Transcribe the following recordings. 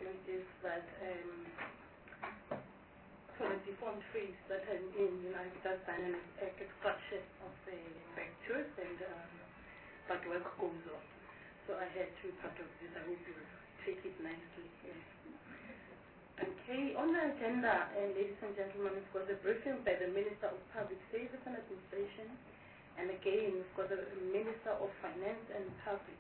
department is that for the deformed face that are in United Dynamics Act extraction of the fractures and but work goes on. So I had to be part of this. I hope you take it nicely. Yes. Okay, on the agenda, ladies and gentlemen, we've got the briefing by the Minister of Public Service and Administration, and again we've got the Minister of Finance and Public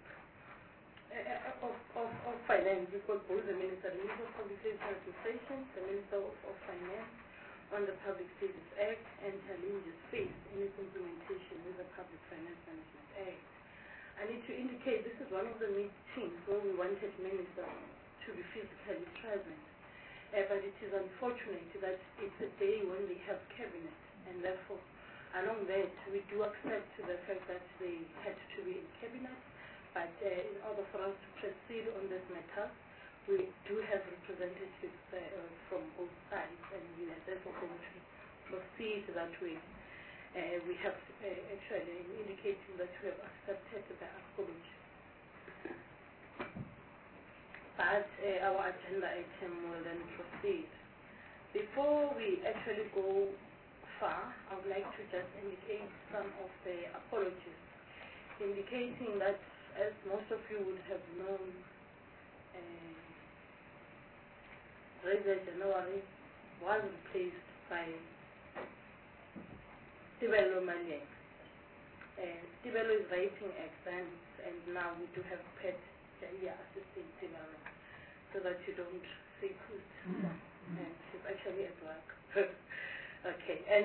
of Finance. We've got both the Minister of Public Service and Administration, the Minister of Finance on the Public Service Act, and challenges faced in its implementation with the Public Finance Management Act. I need to indicate this is one of the meetings where we wanted ministers to be physically present. But it is unfortunate that it's a day when they have cabinet, and therefore, along that, we do accept the fact that they had to be in cabinet, but in order for us to proceed on this matter, we do have representatives from both sides, and we are therefore going to proceed that way. We have actually indicating that we have accepted the apology. But our agenda item will then proceed. Before we actually go far, I would like to just indicate some of the apologies, indicating that, as most of you would have known, Reza January was replaced by Tibelo Maliek. Tibelo is writing exams, and now we do have Pet assisting Tibelo, so that you don't think she's actually at work. Okay, and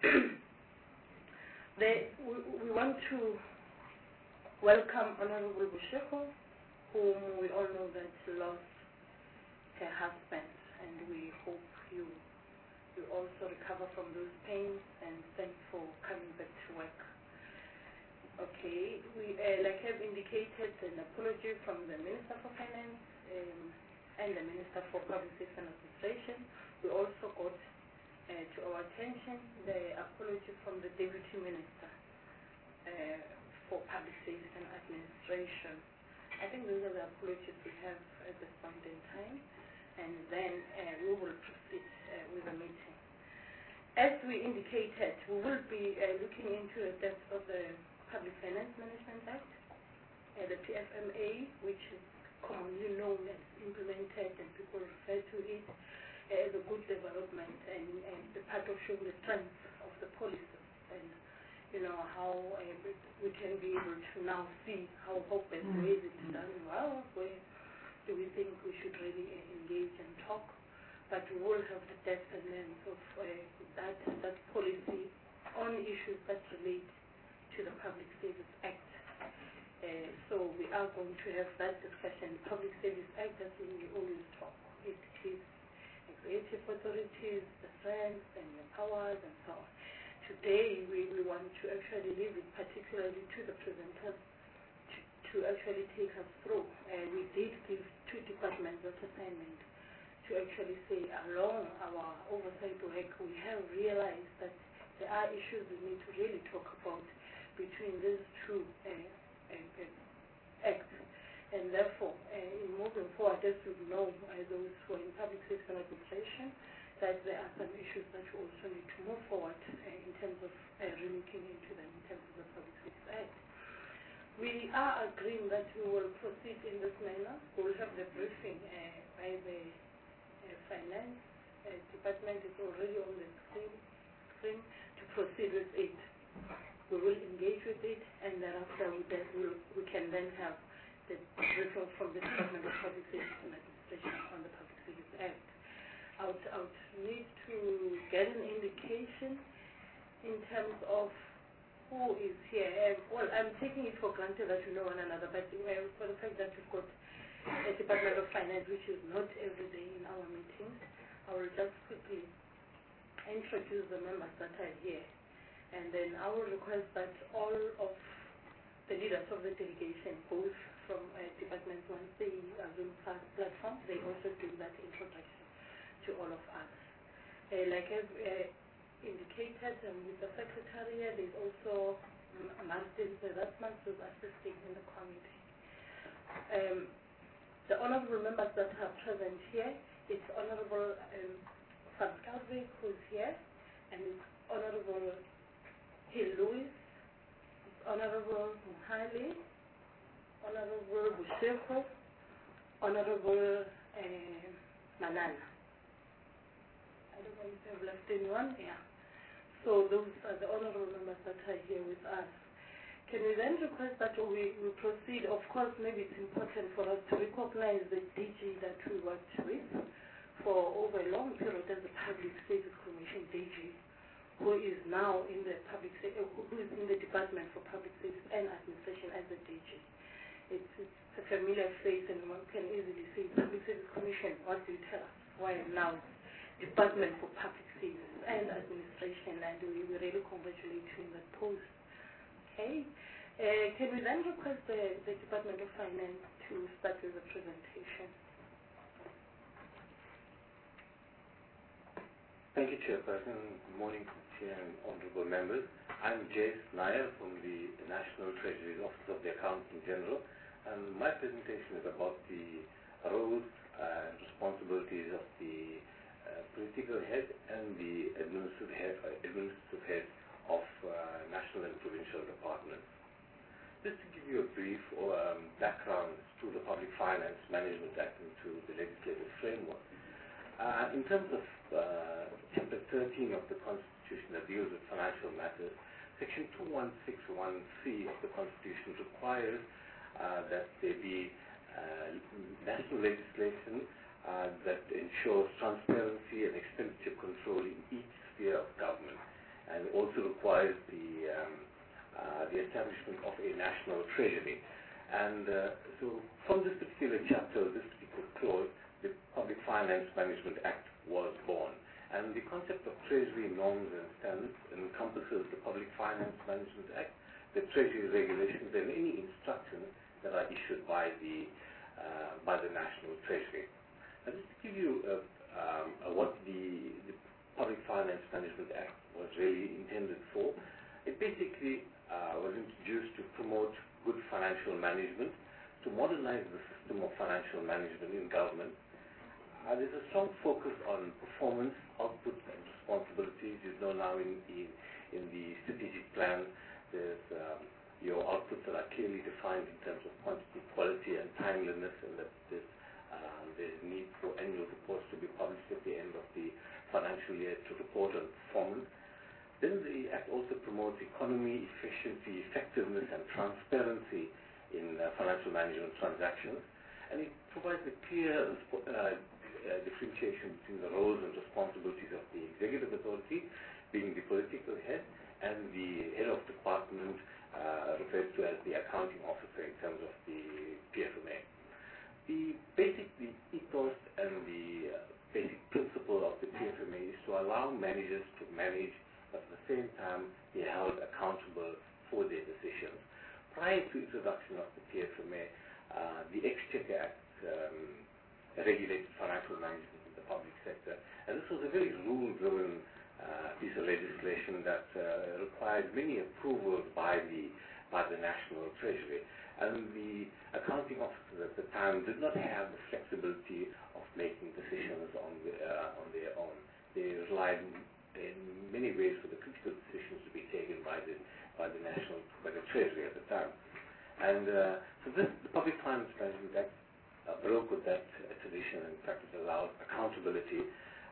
then we want to welcome Honorable Busheko, whom we all know that lost her husband, and we hope you also recover from those pains, and thanks for coming back to work. Okay, we like have indicated an apology from the Minister for Finance and the Minister for Public Service and Administration. We also got to our attention the apology from the Deputy Minister for Public Service and Administration. I think those are the apologies we have at this point in time, and then we will proceed with the meeting. As we indicated, we will be looking into the depth of the Public Finance Management Act, the PFMA, which is commonly known as implemented, and people refer to it as a good development and the part of showing the strength of the policies, and how we can be able to now see how best ways it's done well, where do we think we should really engage and talk, but we will have the depth and length of that policy on issues that relate to the Public Service Act. So we are going to have that discussion. Public Service Act, as we always talk, it is executive authorities, the strengths and the powers and so on. Today we want to actually leave it particularly to the presenters to actually take us through. We did give two departments of assignment to actually say along our oversight work, we have realized that there are issues we need to really talk about between these two acts, and therefore, in moving forward, as you know, those who are in public service and administration, that there are some issues that we also need to move forward in terms of relooking into them in terms of the Public Service Act. We are agreeing that we will proceed in this manner. We will have the briefing by the Finance Department. Is already on the screen to proceed with it. We will engage with it, and thereafter we can then have the briefing from the Department of Public Service and Administration on the Public Service Act. I would need to get an indication in terms of who is here. Well, I'm taking it for granted that you know one another, but for the fact that we've got a Department of Finance, which is not every day in our meetings, I will just quickly introduce the members that are here. And then I will request that all of the leaders of the delegation, both from departments, once they are Zoom platform, they also do that introduction to all of us. Like I've indicated with the Secretariat, there's also Martin Zerasman who's assisting in the committee. The honourable members that are present here, it's Honourable Van Calvik who's here, and it's Honourable Hill Lewis, it's Honourable Muhali, Honourable Busheko, Honourable Manana. I don't know if I've left anyone. Yeah. So those are the honourable members that are here with us. Can we then request that we proceed? Of course, maybe it's important for us to recognize the DG that we worked with for over a long period as the Public Service Commission DG, who is now in the who is in the Department for Public Service and Administration as the DG. It's a familiar face, and one can easily say Public Service Commission. What do you tell us? Why now Department for Public Service and Administration, and we really congratulate you in that post. Okay. Can we then request the Department of Finance to start with the presentation? Thank you, Chairperson. Good morning, Chair and honourable members. I'm Jace Nair from the National Treasury Office of the Accountant General, and my presentation is about the roles and responsibilities of the political head and the administrative head of national and provincial departments. Just to give you a brief background to the Public Finance Management Act and to the legislative framework. In terms of Chapter 13 of the Constitution that deals with financial matters, Section 2161C of the Constitution requires that there be national legislation that ensures transparency and expenditure control in each sphere of government, and also requires the establishment of a national treasury. And so from this particular chapter, this particular clause, the Public Finance Management Act was born. And the concept of treasury norms and standards encompasses the Public Finance Management Act, the treasury regulations, and any instructions that are issued by the National Treasury. And just to give you what the Public Finance Management Act was really intended for, it basically was introduced to promote good financial management, to modernize the system of financial management in government. There's a strong focus on performance, output, and responsibilities. You know now in the strategic plan, there's your outputs that are clearly defined in terms of quantity, quality, and timeliness, and that there's need for annual reports to be published at the end of the financial year to report on performance. Then the Act also promotes economy, efficiency, effectiveness, and transparency in financial management transactions, and it provides a clear differentiation between the roles and responsibilities of the executive authority, being the political head, and the head of department, referred to as the accounting officer in terms of the PFMA. The ethos and the basic principle of the PFMA is to allow managers to manage, but at the same time be held accountable for their decisions. Prior to introduction of the PFMA, the Exchequer Act regulated financial management in the public sector, and this was a very rule-driven piece of legislation that required many approvals by the National Treasury. And the accounting officers at the time did not have the flexibility of making decisions on their own. They relied in many ways for the critical decisions to be taken by the Treasury at the time. And so the Public Finance Management Act broke with that tradition. In fact, it allowed accountability,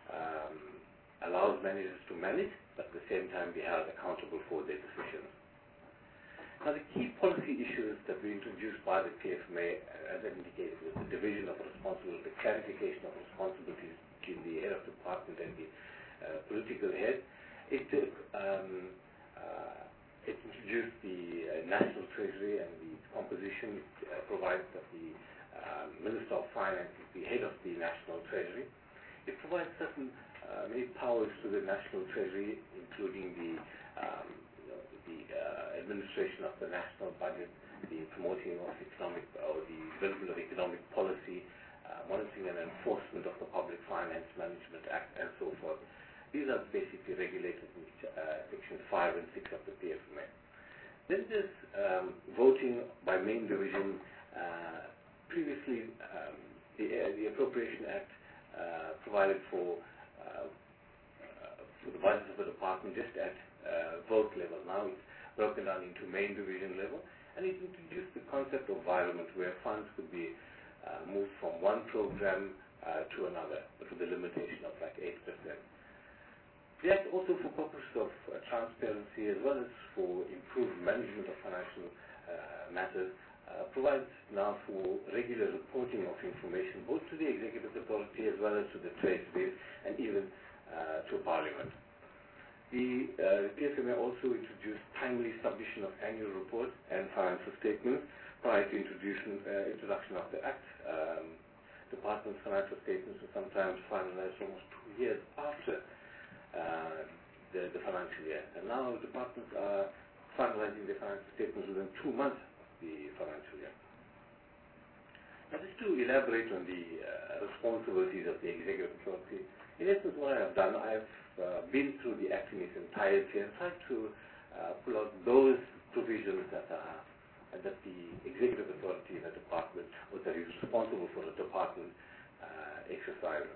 allows managers to manage, but at the same time be held accountable for their decisions. Now, the key policy issues that were introduced by the PFMA, as I indicated, was the division of responsibility, the clarification of responsibilities between the head of department and the political head. It introduced the National Treasury and the composition. It provides that the Minister of Finance is the head of the National Treasury. It provides certain many powers to the National Treasury, including the administration of the national budget, the promoting of economic or the development of economic policy, monitoring and enforcement of the Public Finance Management Act, and so forth. These are basically regulated in Section 5 and 6 of the PFMA. Then there's voting by main division. Previously, Appropriation Act provided for the budgets of the department just at vote level. Now it's broken down into main division level, and it introduced the concept of environment where funds could be moved from one program to another, but with a limitation of like 8%. The Act also, for purposes of transparency as well as for improved management of financial matters, provides now for regular reporting of information both to the Executive Authority as well as to the Treasury and even to Parliament. The PFMA also introduced timely submission of annual reports and financial statements prior to introduction of the Act. Department's financial statements were sometimes finalized almost 2 years after the financial year. And now departments are finalizing their financial statements within 2 months of the financial year. Now, just to elaborate on the responsibilities of the Executive Authority, in essence what I have done, I have been through the Act in its entirety and tried to pull out those provisions that the Executive Authority in the department, or that is responsible for the department, exercises.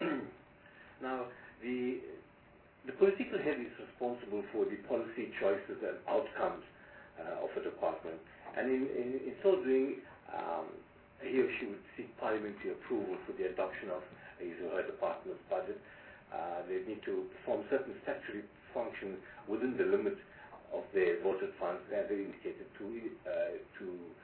Now, the political head is responsible for the policy choices and outcomes of a department, and in so doing, he or she would seek parliamentary approval for the adoption of his or her department's budget. They need to perform certain statutory functions within the limits of their voted funds, as they indicated, to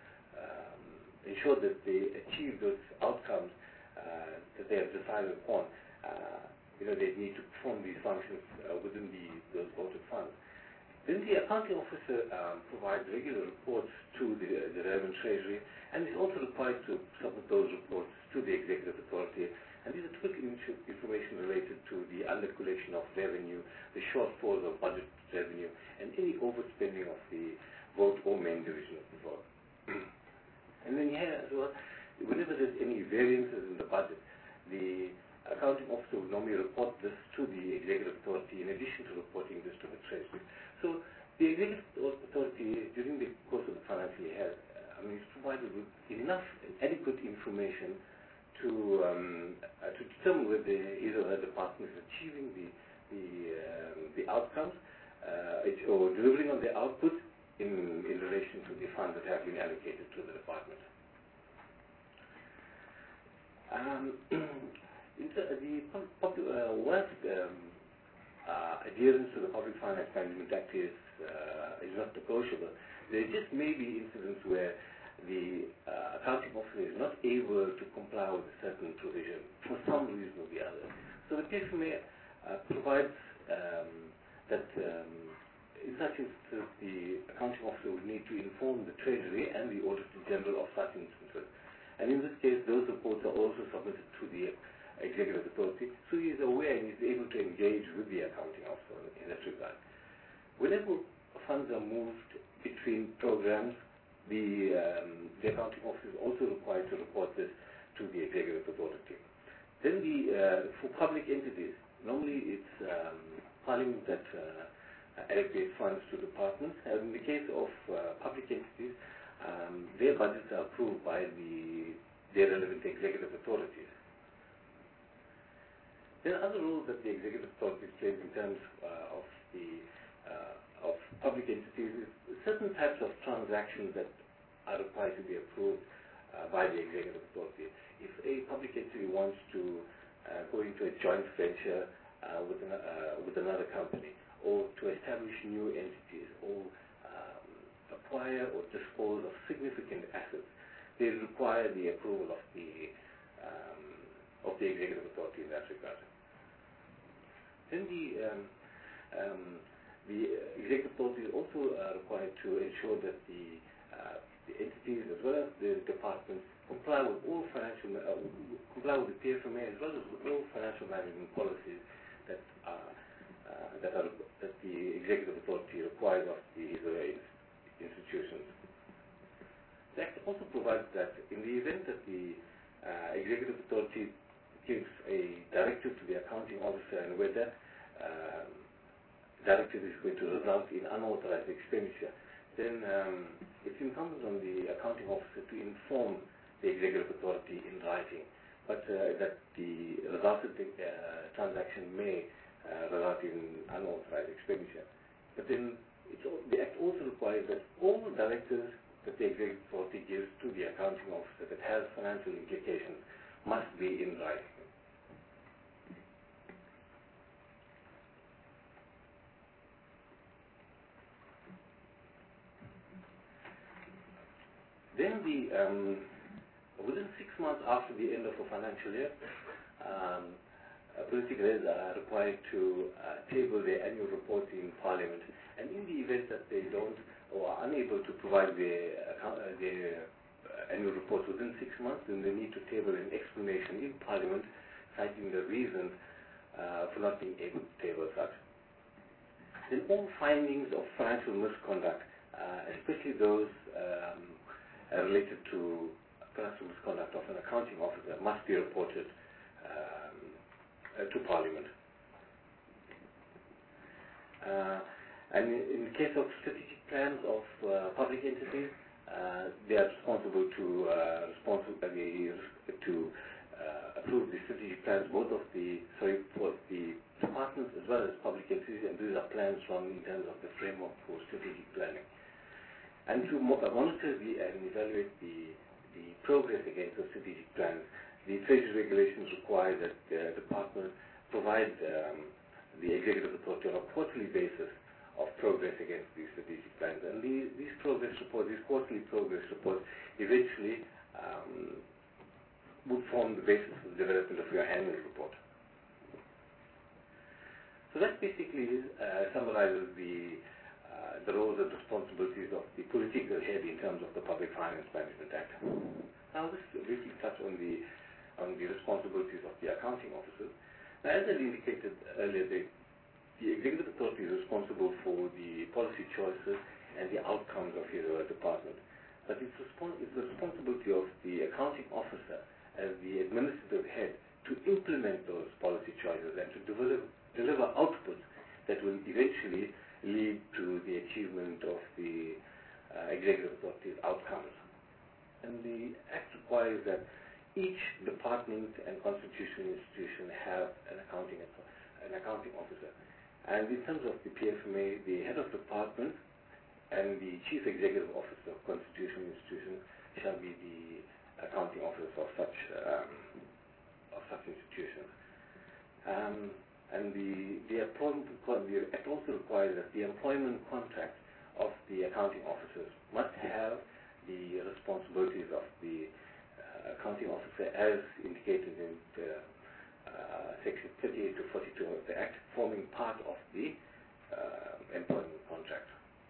ensure that they achieve those outcomes that they have decided upon. They need to perform these functions within those voted funds. Then the accounting officer provides regular reports to the relevant Treasury, and is also required to submit those reports to the Executive Authority. And these are typically information related to the under-collection of revenue, the shortfalls of budget revenue, and any overspending of the vote or main division of the vote. And then here as well, whenever there's any variances in the budget, the accounting officer will normally report this to the Executive Authority in addition to reporting this to the Treasury. So the Executive Authority, during the course of the financial year, is provided with enough and adequate information to determine whether his or her department is achieving the outcomes or delivering on the output in relation to the funds that have been allocated to the department. Whilst adherence to the Public Finance Management Act is not negotiable, there just may be incidents where the accounting officer is not able to comply with a certain provision for some reason or the other. So the PFMA provides that in such instances the accounting officer would need to inform the Treasury and the Auditor General of such instances. And in this case, those reports are also submitted to the Executive Authority, so he is aware and is able to engage with the accounting officer in that regard. Whenever funds are moved between programs, the accounting officer is also required to report this to the Executive Authority. Then for public entities, normally it's Parliament that allocates funds to departments, and in the case of public entities, their budgets are approved by their relevant Executive Authorities. There are other roles that the Executive Authority plays in terms of public entities. Certain types of transactions that are required to be approved by the Executive Authority. If a public entity wants to go into a joint venture with another company, or to establish new entities, or acquire or dispose of significant assets, they require the approval of the Executive Authority in that regard. Then the Executive Authority is also required to ensure that the entities as well as the departments comply with all comply with the PFMA as well as with all financial management policies that the Executive Authority requires of these institutions. The Act also provides that in the event that the Executive Authority gives a directive to the accounting officer, and where that directive is going to result in unauthorized expenditure, then it's incumbent on the accounting officer to inform the Executive Authority in writing but that the resultant transaction may result in unauthorized expenditure. But then the Act also requires that all directors that the executive authority gives to the accounting officer that has financial implications must be in writing. Then within 6 months after the end of a financial year, political heads are required to table their annual report in Parliament. And in the event that they don't or are unable to provide their annual report within 6 months, then they need to table an explanation in Parliament citing the reasons for not being able to table such. Then all findings of financial misconduct, especially those related to financial misconduct of an accounting officer, must be reported to Parliament. And in the case of strategic plans of public entities, they are responsible to approve the strategic plans, both of for the departments as well as public entities, and these are plans in terms of the framework for strategic planning. And to monitor and evaluate the progress against the strategic plans, the Treasury regulations require that the department provide the executive authority on a quarterly basis of progress against these strategic plans. And these quarterly progress reports, eventually would form the basis for the development of your annual report. So that basically summarizes the roles and responsibilities of the political head in terms of the Public Finance Management Act. Now, let's briefly touch on the responsibilities of the accounting officers. Now, as I indicated earlier, the executive authority is responsible for the policy choices and the outcomes of his or her department. But it's the responsibility of the accounting officer as the administrative head to implement those policy choices and to deliver outputs that will eventually lead to the achievement of the executive authority's outcomes. And the Act requires that each department and constitutional institution have an accounting officer. And in terms of the PFMA, the head of department and the chief executive officer of constitutional institutions shall be the accounting officers of such institutions. And the Act also requires that the employment contract of the accounting officers must have the responsibilities of the accounting officer as indicated in Section 38 to 42 of the Act, forming part of the employment contract.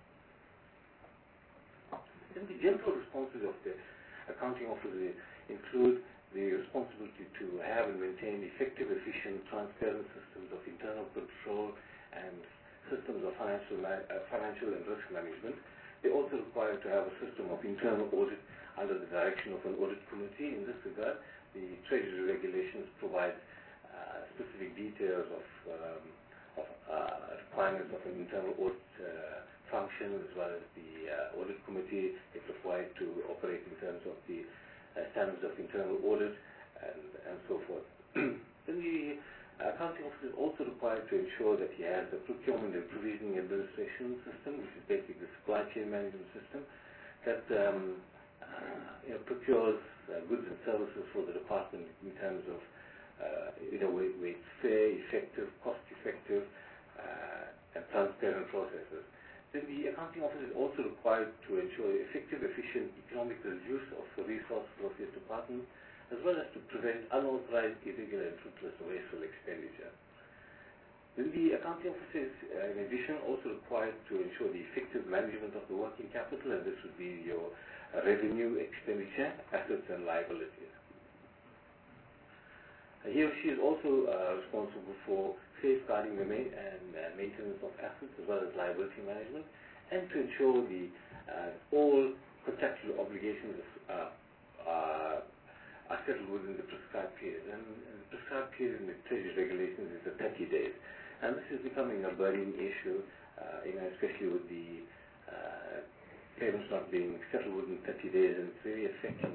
Then the general responsibilities of the accounting officer include the responsibility to have and maintain effective, efficient, transparent systems of internal control and systems of financial and risk management. They also require to have a system of internal audit under the direction of an audit committee. In this regard, the Treasury regulations provide specific details of requirements of an internal audit function, as well as the audit committee is required to operate in terms of the standards of internal audit and so forth. Then the accounting officer is also required to ensure that he has the procurement and provisioning administration system, which is basically the supply chain management system, that procures goods and services for the department in terms of where it's fair, effective, cost-effective, and transparent processes. Then the accounting officer is also required to ensure effective, efficient, economical use of the resources of his department, as well as to prevent unauthorized, irregular, and fruitless or wasteful expenditure. Then the accounting officer is, in addition, also required to ensure the effective management of the working capital, and this would be your revenue, expenditure, assets, and liabilities. He or she is also responsible for safeguarding the maintenance of assets as well as liability management, and to ensure all contractual obligations are settled within the prescribed period. And the prescribed period in the Treasury regulations is 30 days. And this is becoming a burning issue, especially with the payments not being settled within 30 days, and it's really affecting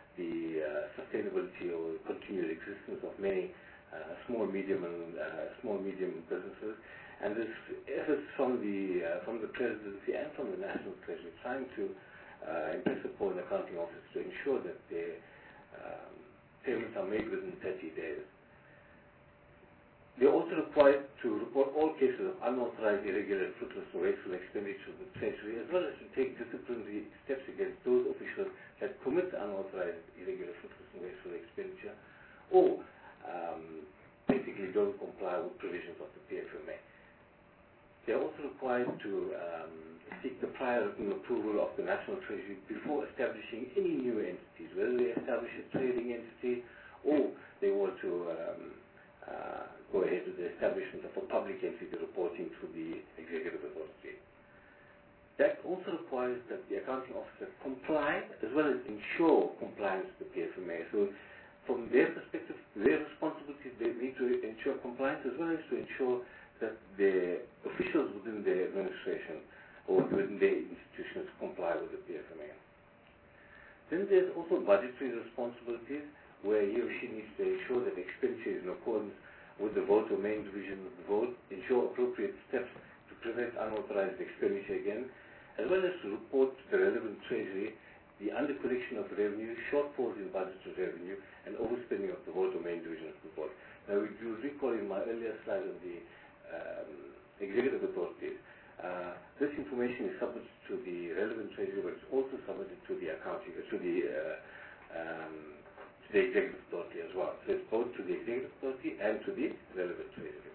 the sustainability or continued existence of many small medium businesses, and there's efforts from the presidency and from the National Treasury trying to impress upon the accounting office to ensure that their payments are made within 30 days. They are also required to report all cases of unauthorized, irregular, fruitless, or wasteful expenditure of the Treasury, as well as to take disciplinary steps against those officials that commit unauthorized, irregular, fruitless, and wasteful expenditure, or basically don't comply with provisions of the PFMA. They are also required to seek the prior written approval of the National Treasury before establishing any new entities, whether they establish a trading entity or they want to go ahead with the establishment of a public entity reporting to the executive authority. That also requires that the accounting officer comply as well as ensure compliance with the PFMA. So from their perspective, their responsibilities, they need to ensure compliance as well as to ensure that the officials within their administration or within their institutions comply with the PFMA. Then there's also budgetary responsibilities where he or she needs to ensure that expenditure is in accordance with the vote or main division of the vote, ensure appropriate steps to prevent unauthorized expenditure again, as well as to report to the relevant treasury the undercollection of revenue, shortfalls in budgeted revenue, and overspending of the vote or main division of the vote. Now, if you recall in my earlier slide on the executive authorities, this information is submitted to the relevant treasury, but it's also submitted to the accounting, to the executive authority as well. So it's both to the executive authority and to the relevant treasury.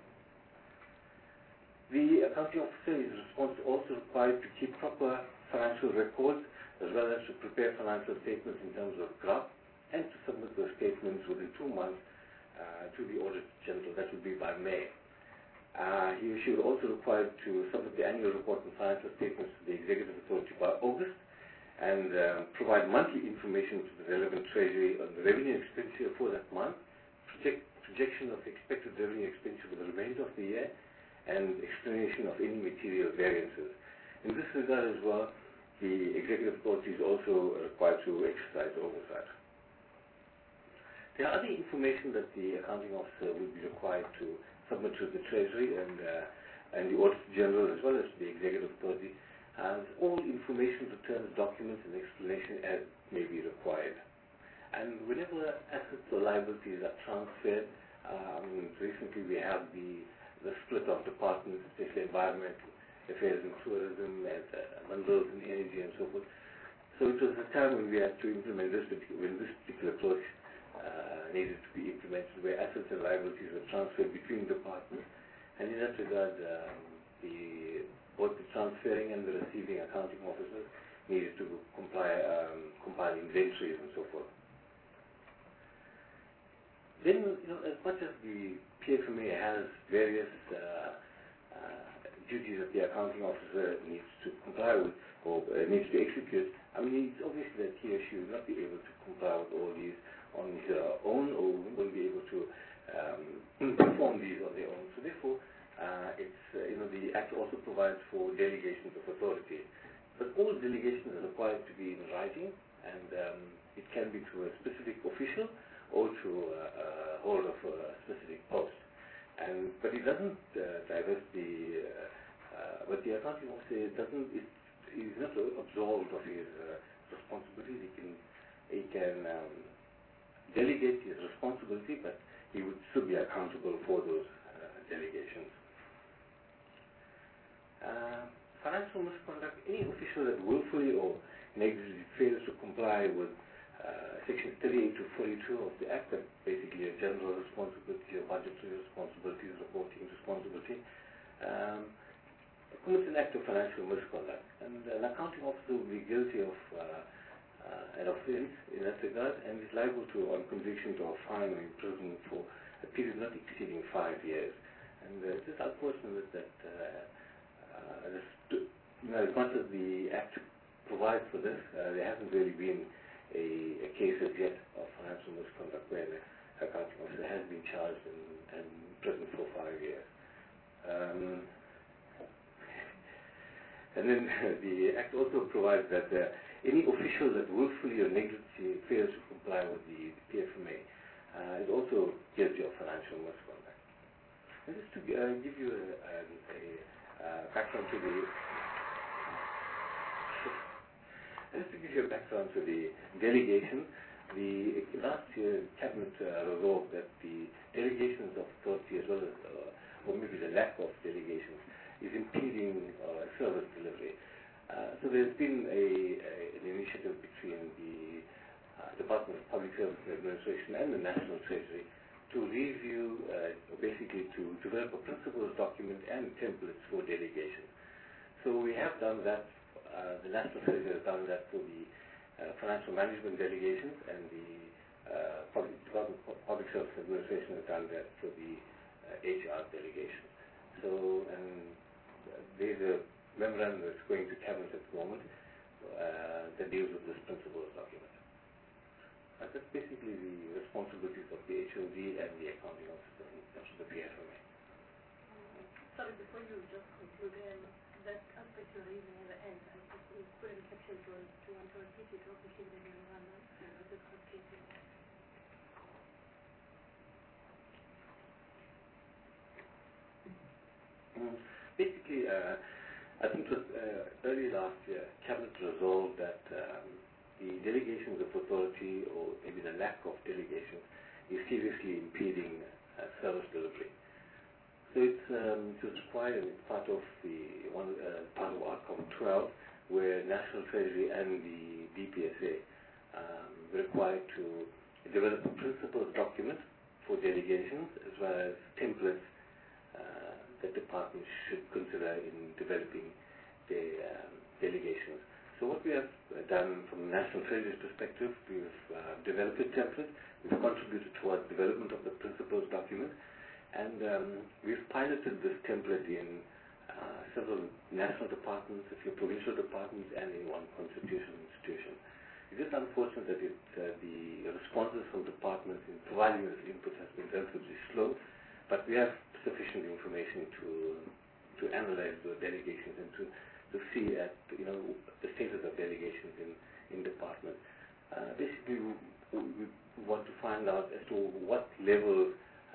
The accounting officer is also required to keep proper financial records as well as to prepare financial statements in terms of graph and to submit those statements within 2 months to the Auditor General. That would be by May. He or she is also required to submit the annual report and financial statements to the executive authority by August and provide monthly information to the relevant treasury on the revenue expenditure for that month, projection of expected revenue expenditure for the remainder of the year, and explanation of any material variances. In this regard as well, the executive authority is also required to exercise oversight. There are other information that the accounting officer would be required to submit to the treasury and the Auditor General as well as the executive authority, and all information, returns, documents, and explanation as may be required. And whenever assets or liabilities are transferred, recently we have the split of departments, especially environmental affairs and tourism, and minerals and energy and so forth. So it was a time when we had to implement this particular approach needed to be implemented, where assets and liabilities were transferred between departments, and in that regard, both the transferring and the receiving accounting officers needed to compile inventories and so forth. Then, as much as the PFMA has various duties that the accounting officer needs to comply with or needs to execute, it's obvious that he or she will not be able to comply with all these on his own, or won't be able to perform these on their own. So therefore, the Act also provides for delegations of authority. But all delegations are required to be in writing, and it can be to a specific official or to a holder of a specific post. But it doesn't divest but the accounting officer is not absolved of his responsibility. He can delegate his responsibility, but he would still be accountable for those delegations. Financial misconduct, any official that willfully or negligently fails to comply with Sections 38 to 42 of the Act, that basically a general responsibility, a budgetary responsibility, reporting responsibility, commits an act of financial misconduct. And an accounting officer will be guilty of an offense in that regard and is liable to, on conviction, to a fine or imprisonment for a period not exceeding 5 years. And it is unfortunate that as much as the Act provides for this, there hasn't really been a case as yet of financial misconduct where the accounting officer has been charged and imprisoned for 5 years. And then the Act also provides that any official that willfully or negligently fails to comply with the PFMA, it also gives you a financial misconduct. And just to give you a background to the delegation, the last year Cabinet resolved that the delegations of authority as well as, or maybe the lack of delegations, is impeding service delivery. So there's been an initiative between the Department of Public Service Administration and the National Treasury to review, basically to develop a principles document and templates for delegations. So we have done that. The National Treasury has done that for the financial management delegations, and the Department of Public Service Administration has done that for the HR delegation. So, and there's a memorandum that's going to Cabinet at the moment that deals with this principles document. That's basically the responsibilities of the HOD and the accounting officer in terms of the PFMA. Sorry, before you just conclude, that aspect you're raising at the end, I just couldn't capture it. Do you want to repeat it or complete the memorandum? Basically, I think it was early last year, Cabinet resolved that the delegations of authority, or maybe the lack of delegations, is seriously impeding service delivery. So it was required as part of part of Outcome 12, where National Treasury and the DPSA were required to develop a principles document for delegations as well as templates that departments should consider in developing their delegations. So what we have done from the National Treasury's perspective, we've developed a template, we've contributed towards development of the principles document, and we've piloted this template in several national departments, a few provincial departments, and in one constitutional institution. It is unfortunate that the responses from departments in providing this input has been relatively slow, but we have sufficient information to analyze the delegations and to see at the status of delegations in departments. Basically, we want to find out as to what level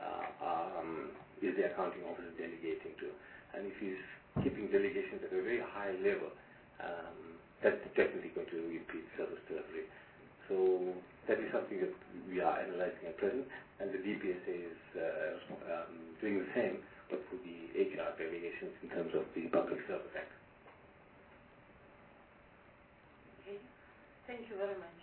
is the accounting officer delegating to, and if he's keeping delegations at a very high level, that's definitely going to impede service delivery. So that is something that we are analyzing at present, and the DPSA is doing the same, but for the HR delegations in terms of the Public Service Act. Okay, thank you very much.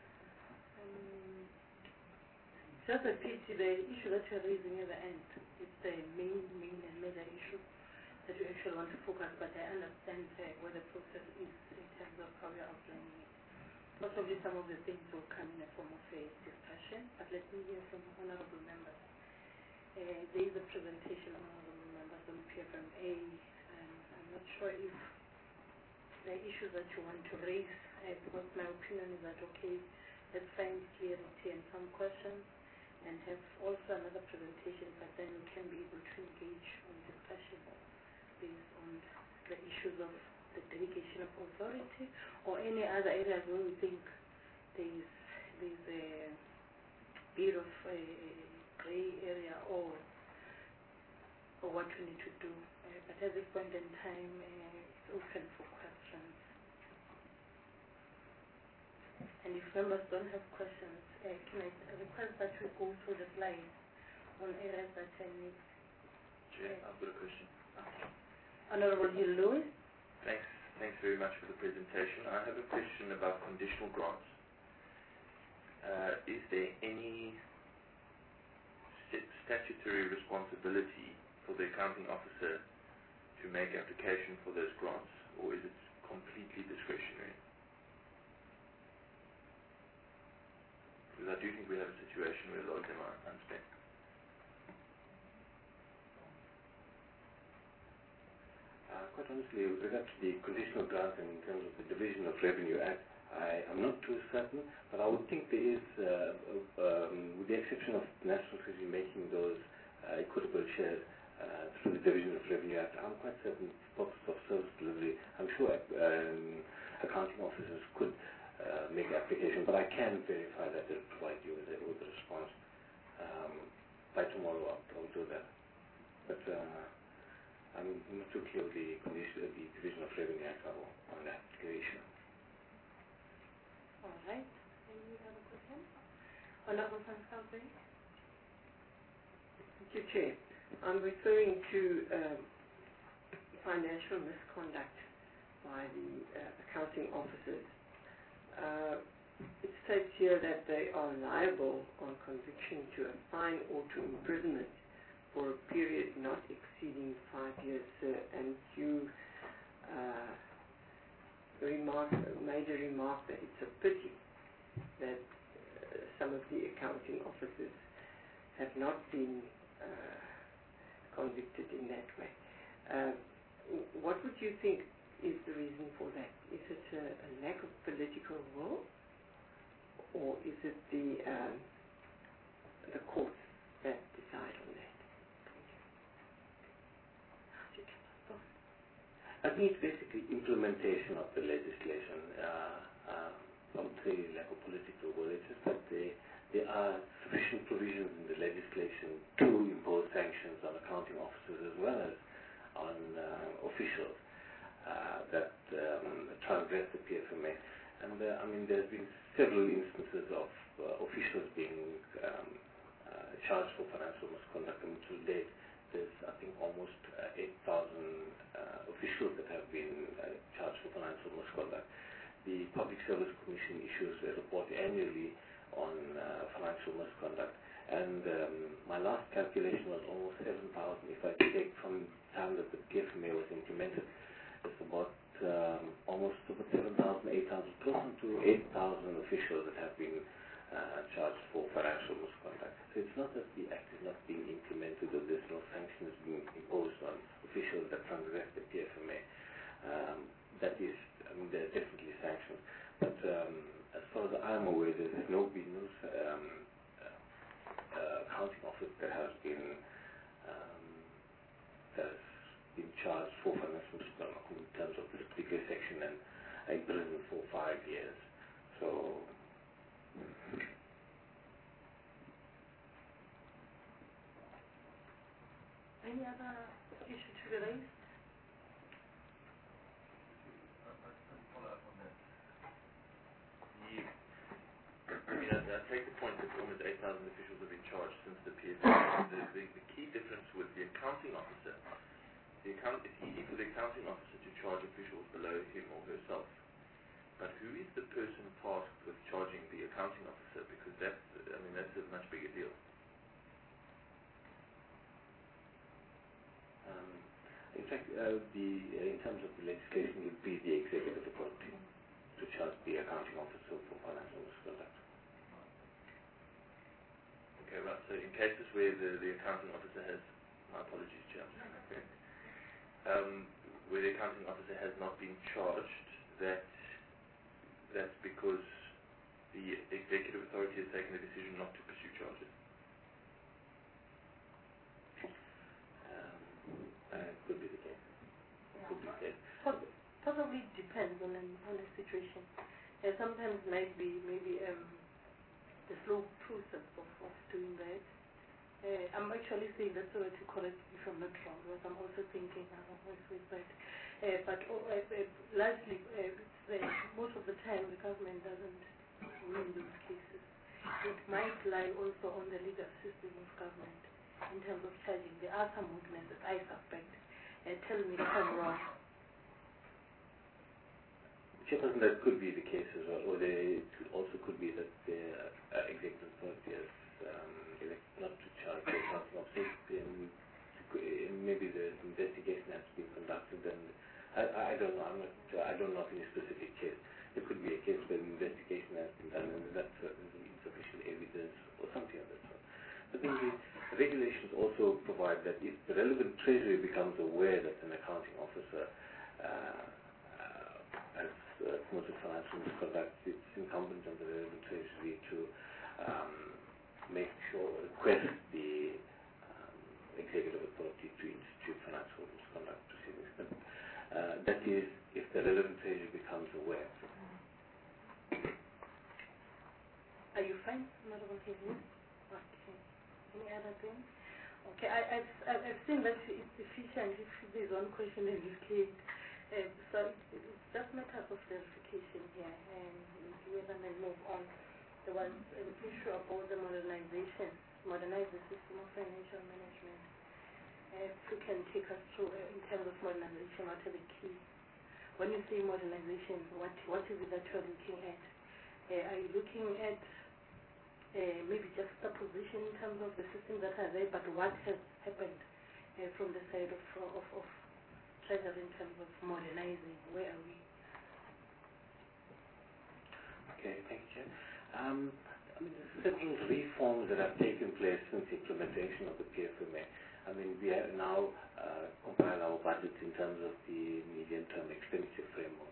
Just a pity, the issue that you're raising at the end, it's the main and major issue that you actually want to focus, but I understand where the process is in terms of how you're outlining it. Possibly some of the things will come in a form of a discussion, but let me hear from honorable members. There is a presentation of honorable members on PFMA, and I'm not sure if the issues that you want to raise, because my opinion is that, okay, let's find clarity and some questions, and have also another presentation, but then we can be able to engage on discussion based on the issues of the delegation of authority or any other areas where we think there's a bit of a gray area or what we need to do. But at this point in time, it's open for questions. And if members don't have questions, can I request that we go through the slides on areas that I need? Chair, I've got a question. Okay. Honorable Hill Lewis. Thanks very much for the presentation. I have a question about conditional grants. Is there any statutory responsibility for the accounting officer to make application for those grants, or is it completely discretionary? Because I do think we have a situation where a lot of them are unspent. Quite honestly, with regard to the conditional grants and in terms of the Division of Revenue Act, I am not too certain, but I would think there is, with the exception of the National Treasury making those equitable shares through the Division of Revenue Act, I'm quite certain for purpose of service delivery, I'm sure accounting officers could make application, but I can verify that they'll provide you with a response. By tomorrow I'll do that. But I'm not too clear with the Division of Revenue Act on that application. All right. Any other questions? Honorable Councillor. Thank you, Chair. I'm referring to financial misconduct by the accounting officers. It states here that they are liable on conviction to a fine or to imprisonment for a period not exceeding 5 years, sir. And you made a remark that it's a pity that some of the accounting officers have not been convicted in that way. What would you think is the reason for that? Is it a lack of political will, or is it the courts that decide on that? I think it's basically implementation of the legislation. I would say lack of political will. It's just that there are sufficient provisions in the legislation to impose sanctions on accounting officers as well as on officials that transgress the PFMA. And there's been several instances of officials being charged for financial misconduct, and to date there's, I think, almost 8,000 officials that have been charged for financial misconduct. The Public Service Commission issues a report annually on financial misconduct, and my last calculation was almost 7,000. If I take from the time that the PFMA was implemented, it's about almost about 7,000, 8,000, close to 8,000 officials that have been charged for financial misconduct. So it's not that the act is not being implemented or there's no sanctions being imposed on officials that transgress the PFMA. That is, there are definitely sanctions. But as far as I'm aware, there's been no accounting office that has been charged for financial misconduct in terms of this particular section and imprisoned for 5 years. So. Any other issue to be raised? Follow up on that. I take the point that almost 8,000 officials have been charged since the PFMA. The key difference with the accounting officer, it's easy for the accounting officer to charge officials below him or herself. But who is the person tasked with charging the accounting officer? Because that's a much bigger deal. In fact, in terms of the legislation, it would be the executive authority to charge the accounting officer for financial misconduct. Okay, right. So in cases where the accounting officer has, my apologies, Chair, where the accounting officer has not been charged, that's because the executive authority has taken the decision not to pursue charges. Could be the case. Yeah. Could be the case. Probably depends on the situation. Sometimes maybe the slow process of doing that. I'm actually saying that so to correct if I'm not wrong, because I'm also thinking with that. But largely, most of the time the government doesn't win those cases. It might lie also on the legal system of government in terms of charging. There are some weaknesses, I suspect. Tell me if I'm wrong. Chairperson, that could be the case as well, or it also could be that the executive authority has elected not to charge the accounting officer, and maybe the investigation has been conducted, and I don't know. I don't know of any specific case. It could be a case where the investigation has been done, and that's insufficient evidence or something of that sort. But then the regulations also provide that if the relevant treasury becomes aware that an accounting officer has committed financial misconduct, it's incumbent on the relevant treasury to request the executive authority to institute financial misconduct proceedings. But that is, if the relevant treasury becomes aware. thing. Okay, I've seen that it's efficient if there's one question and it's clear. So it's just matters of clarification here, and whether we move on. There was an issue about the modernize the system of financial management. If you can take us through in terms of modernization, what are the key? When you say modernization, what is it that you're looking at? Are you looking at maybe just a position in terms of the systems that are there, but what has happened from the side of Treasury in terms of modernizing? Where are we? Okay, thank you. I mean, several reforms that have taken place since implementation of the PFMA. I mean, we have now compiled our budget in terms of the medium-term expenditure framework.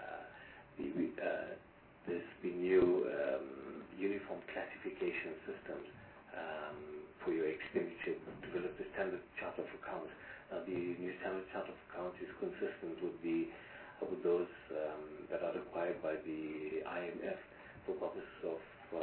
There's been new uniform classification systems for your expenditure, develop the standard chart of accounts. Now, the new standard chart of accounts is consistent with those that are required by the IMF for purposes of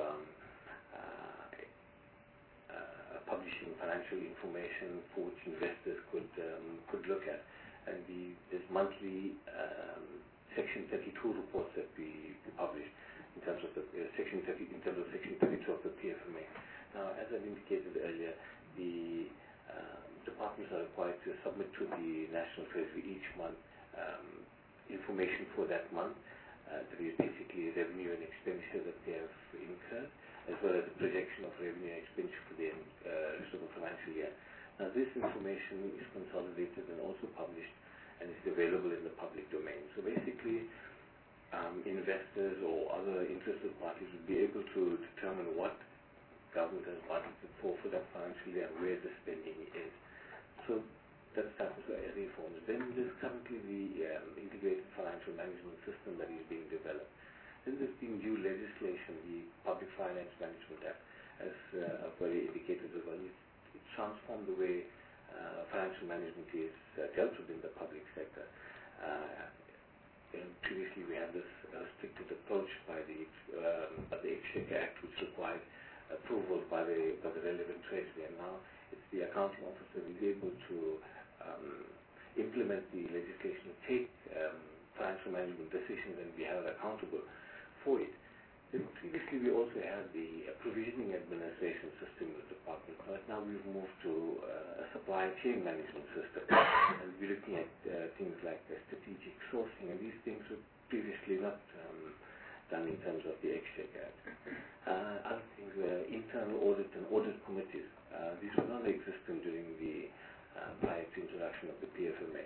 publishing financial information for which investors could look at. And there's monthly Section 32 reports that we publish in terms of Section 32 of the PFMA. Now, as I've indicated earlier, the departments are required to submit to the National Treasury each month information for that month. That is basically revenue and expenditure that they have incurred, as well as the projection of revenue and expenditure for the rest of the financial year. Now, this information is consolidated and also published and is available in the public domain. So basically, investors or other interested parties will be able to determine what government has budgeted for that financial year and where the spending is. So that's type of reforms. Then there's currently the integrated financial management system that is being developed. Then there's been new legislation, the Public Finance Management Act, as I've already indicated as well. It transformed the way financial management is dealt with in the public sector. Previously, we had this restricted approach by the Exchequer Act, which required approval by the relevant treasury, and now it's the accounting officer who is able to implement the legislation, take financial management decisions, and be held accountable for it. Then previously, we also had the provisioning administration system in the department. Right now, we've moved to a supply chain management system, and we're looking at things like strategic sourcing, and these things were previously not done in terms of the Exchequer Act. Other things were internal audit and audit committees. These were non-existent during the prior to introduction of the PFMA.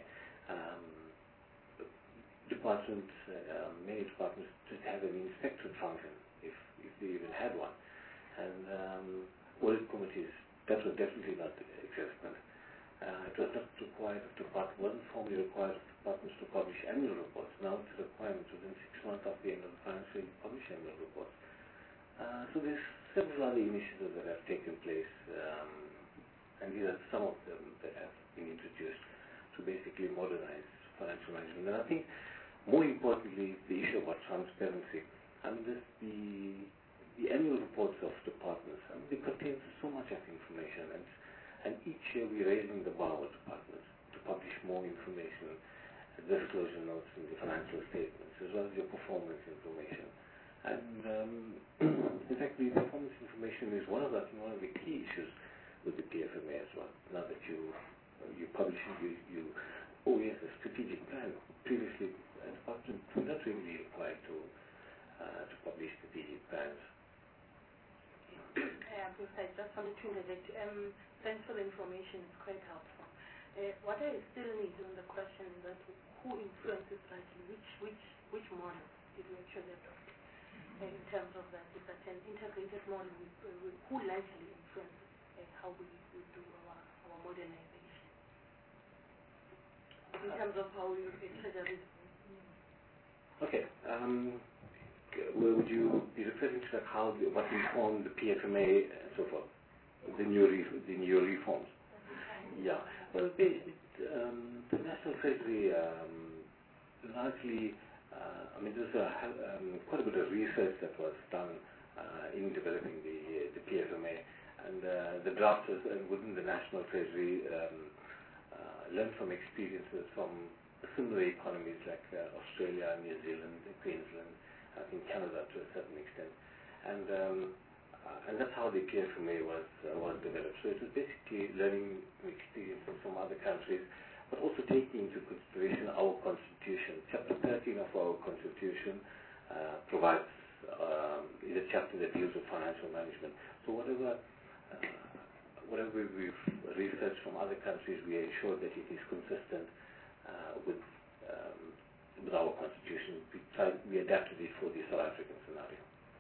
Many departments did have an inspectorate function, if they even had one. And audit committees, that was definitely not existent. It was not required of departments, wasn't formally required of departments to publish annual reports. Now it's a requirement within 6 months after the end of the financial year to publish annual reports. So there's several other initiatives that have taken place, and these are some of them that have been introduced to basically modernize financial management. And I think, more importantly, the issue about transparency. I mean, the annual reports of departments, they contain so much of information, and each year we're raising the bar with departments to publish more information, disclosure notes in the financial statements, as well as your performance information. And in fact, the performance information is one of the key issues with the PFMA as well. Now that you publish, yes, a strategic plan. Previously, departments were not really required to publish strategic plans. Bruce, I just wanted to interject. Thanks for the information. It's quite helpful. What I still need on the question is that who influences largely, which model did we actually adopt in terms of that? Is that an integrated model? Who largely influences how we do our modernization? In terms of how we treasury. Okay. Would you be referring to what informed the PFMA and so forth, the new reforms? Yeah. Well, the National Treasury largely, there's quite a bit of research that was done in developing the PFMA, And the drafters within the National Treasury learn from experiences from similar economies like Australia, New Zealand, Queensland, I think Canada to a certain extent. And that's how the PFMA was developed. So it was basically learning experiences from other countries, but also taking into consideration our Constitution. Chapter 13 of our Constitution provides is a chapter that deals with financial management. So whatever we've researched from other countries, we ensure that it is consistent with our Constitution. We adapted it for the South African scenario.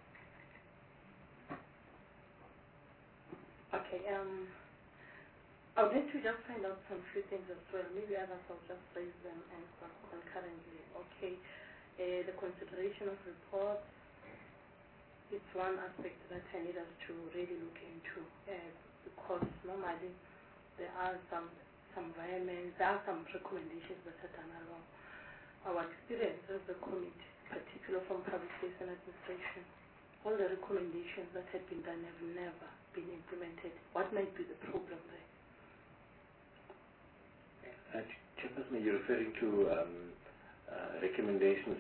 Okay, I would like to just find out some few things as well. Maybe others will just raise them and concurrently. Okay, the consideration of reports is one aspect that I need us to really look into, because normally there are some environments, there are some recommendations that are done along. Our experience as a committee, particularly from public safety and administration, all the recommendations that have been done have never been implemented. What might be the problem there? Chairperson, you're referring to recommendations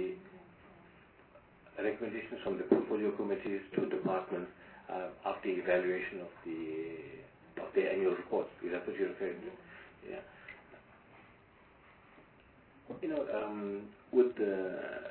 from the portfolio committees to departments after evaluation of the annual reports. Is that what you're referring to? Yeah. With the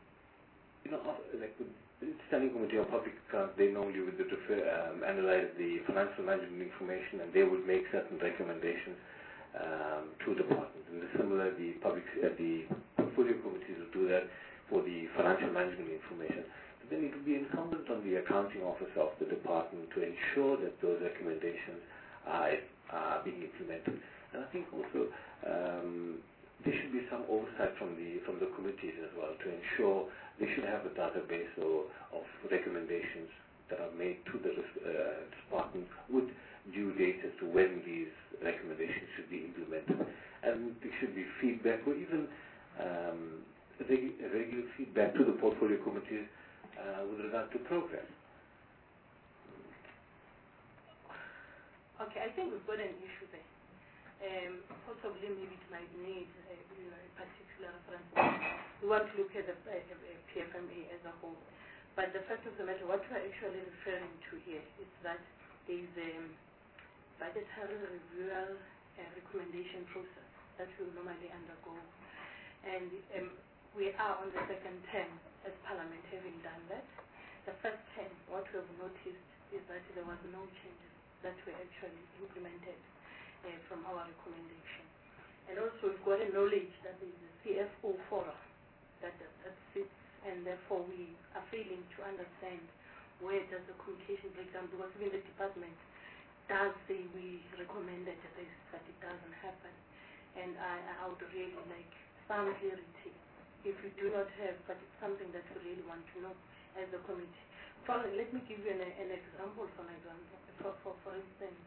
Standing Committee on Public Accounts, they normally would analyze the financial management information, and they would make certain recommendations to departments. And similar, the portfolio committees would do that for the financial management information. But then it would be incumbent on the accounting officer of the department to ensure that those recommendations are being implemented. And I think also there should be some oversight from the committees as well to ensure they should have a database of recommendations that are made to the department with due dates as to when these recommendations should be implemented. And there should be feedback or even regular feedback to the portfolio committees with regard to progress. Okay, I think we've got an issue there. Possibly maybe it might need a particular reference. We want to look at the PFMA as a whole. But the fact of the matter, what we're actually referring to here is that there is a budgetary review recommendation process that we will normally undergo. And we are on the second term as Parliament having done that. The first term, what we have noticed is that there was no changes that were actually implemented from our recommendation. And also we've got a knowledge that there is a CFO forum that sits, and therefore we are failing to understand where does the communication break down, because even the department does say we recommended this, but it doesn't happen. And I would really like some clarity. If we do not have, but it's something that we really want to know as a committee. Let me give you an example, for instance.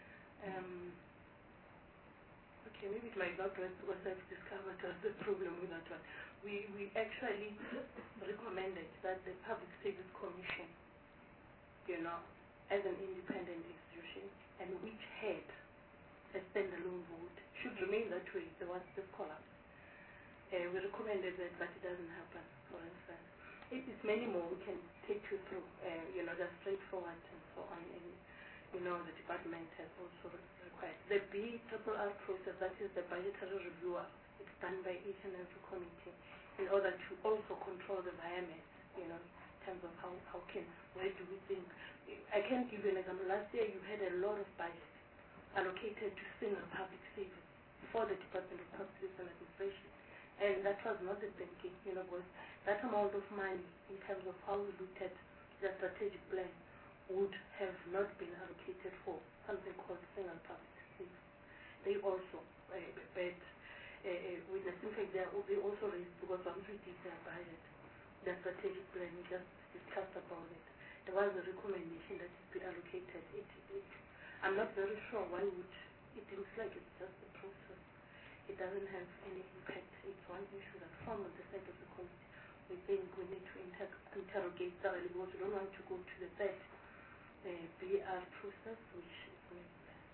Okay, maybe it might not work because I've discovered the problem with that one. We actually recommended that the Public Service Commission, as an independent institution, and which had a standalone vote, should remain that way. There was this collapse. We recommended that, but it doesn't happen, for instance. It is many more we can take you through, just straightforward and so on. And, the department has also required. The BRRR process, that is the budgetary reviewer, it's done by each and every committee in order to also control the environment, in terms of where do we think. I can give you an example. Last year you had a lot of budget allocated to single public service for the Department of Public Service and Administration. And that was not a thinking, because that amount of money in terms of how we looked at the strategic plan would have not been allocated for something called single public service. They also, witness, in fact, they also raised, because once we did their budget, the strategic plan, we just discussed about it. There was a recommendation that it be allocated. I'm not very sure why it looks like it's just a process. It doesn't have any impact. It's one issue that from the side of the committee, we think we need to interrogate thoroughly, because we don't want to go to the third BR process, which is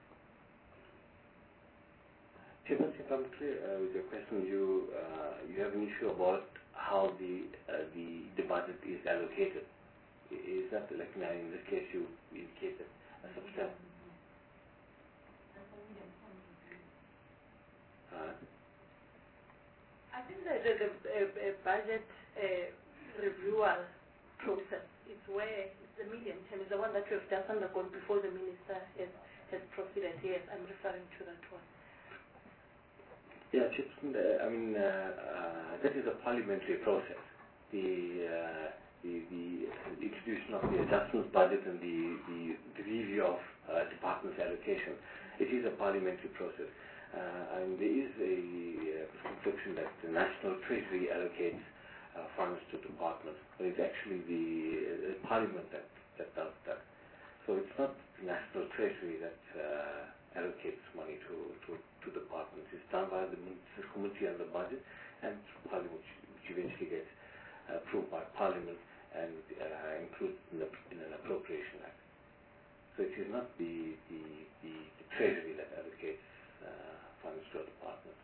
Chairman, if I'm clear with your question, you have an issue about how the budget is allocated. Is that, like now in this case you indicated a substantial? I think that the budget reviewer process is where the medium term is the one that we have just undergone before the minister has proceeded. Yes, I'm referring to that one. Yeah, I mean, that is a parliamentary process. The introduction of the adjustment budget and the review of department's allocation, it is a parliamentary process. And there is a prescription that the National Treasury allocates funds to departments, but it's actually the Parliament that does that. So it's not the National Treasury that allocates money to departments. It's done by the Ministers' Committee on the Budget and Parliament, which eventually gets approved by Parliament and included in an appropriation act. So it is not the Treasury that allocates funds to a department.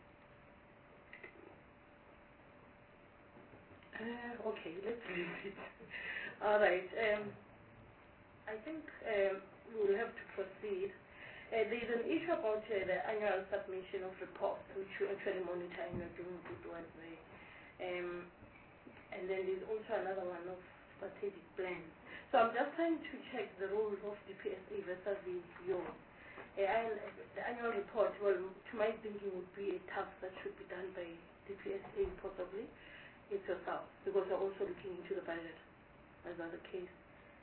Okay, let's leave it. All right. I think we'll have to proceed. There's an issue about the annual submission of reports, which you actually monitor and you're doing good work there. And then there's also another one of strategic plans. So I'm just trying to check the roles of DPSA versus yours. The annual report, well, to my thinking, would be a task that should be done by DPSA possibly. It's yourself, because you're also looking into the budget, as are the case.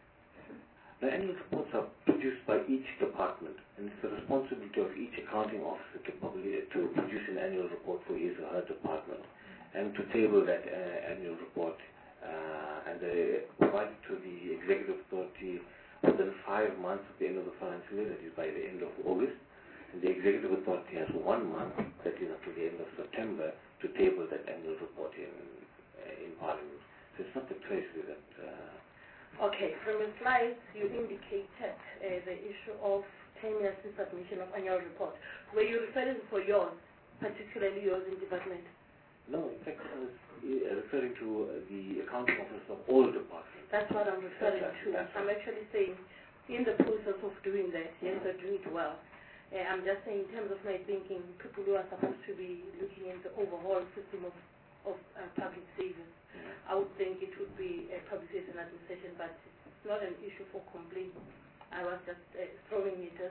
The annual reports are produced by each department, and it's the responsibility of each accounting officer to produce an annual report for his or her department, and to table that annual report and provide it to the executive authority within 5 months of the end of the financial year, that is by the end of August. And the executive authority has 1 month, that is up to the end of September, to table that annual report in Parliament. So it's not the Treasury that... Okay, from the slides you indicated the issue of timelessly submission of annual report. Were you referring for yours, particularly yours in department? No, in fact, I was referring to the accounting office of all departments. That's what I'm referring to. I'm actually saying, in the process of doing that, yes, they're doing it well. I'm just saying, in terms of my thinking, people who are supposed to be looking at the overall system of public savings, I would think it would be a public service and administration, but it's not an issue for complaint. I was just throwing it as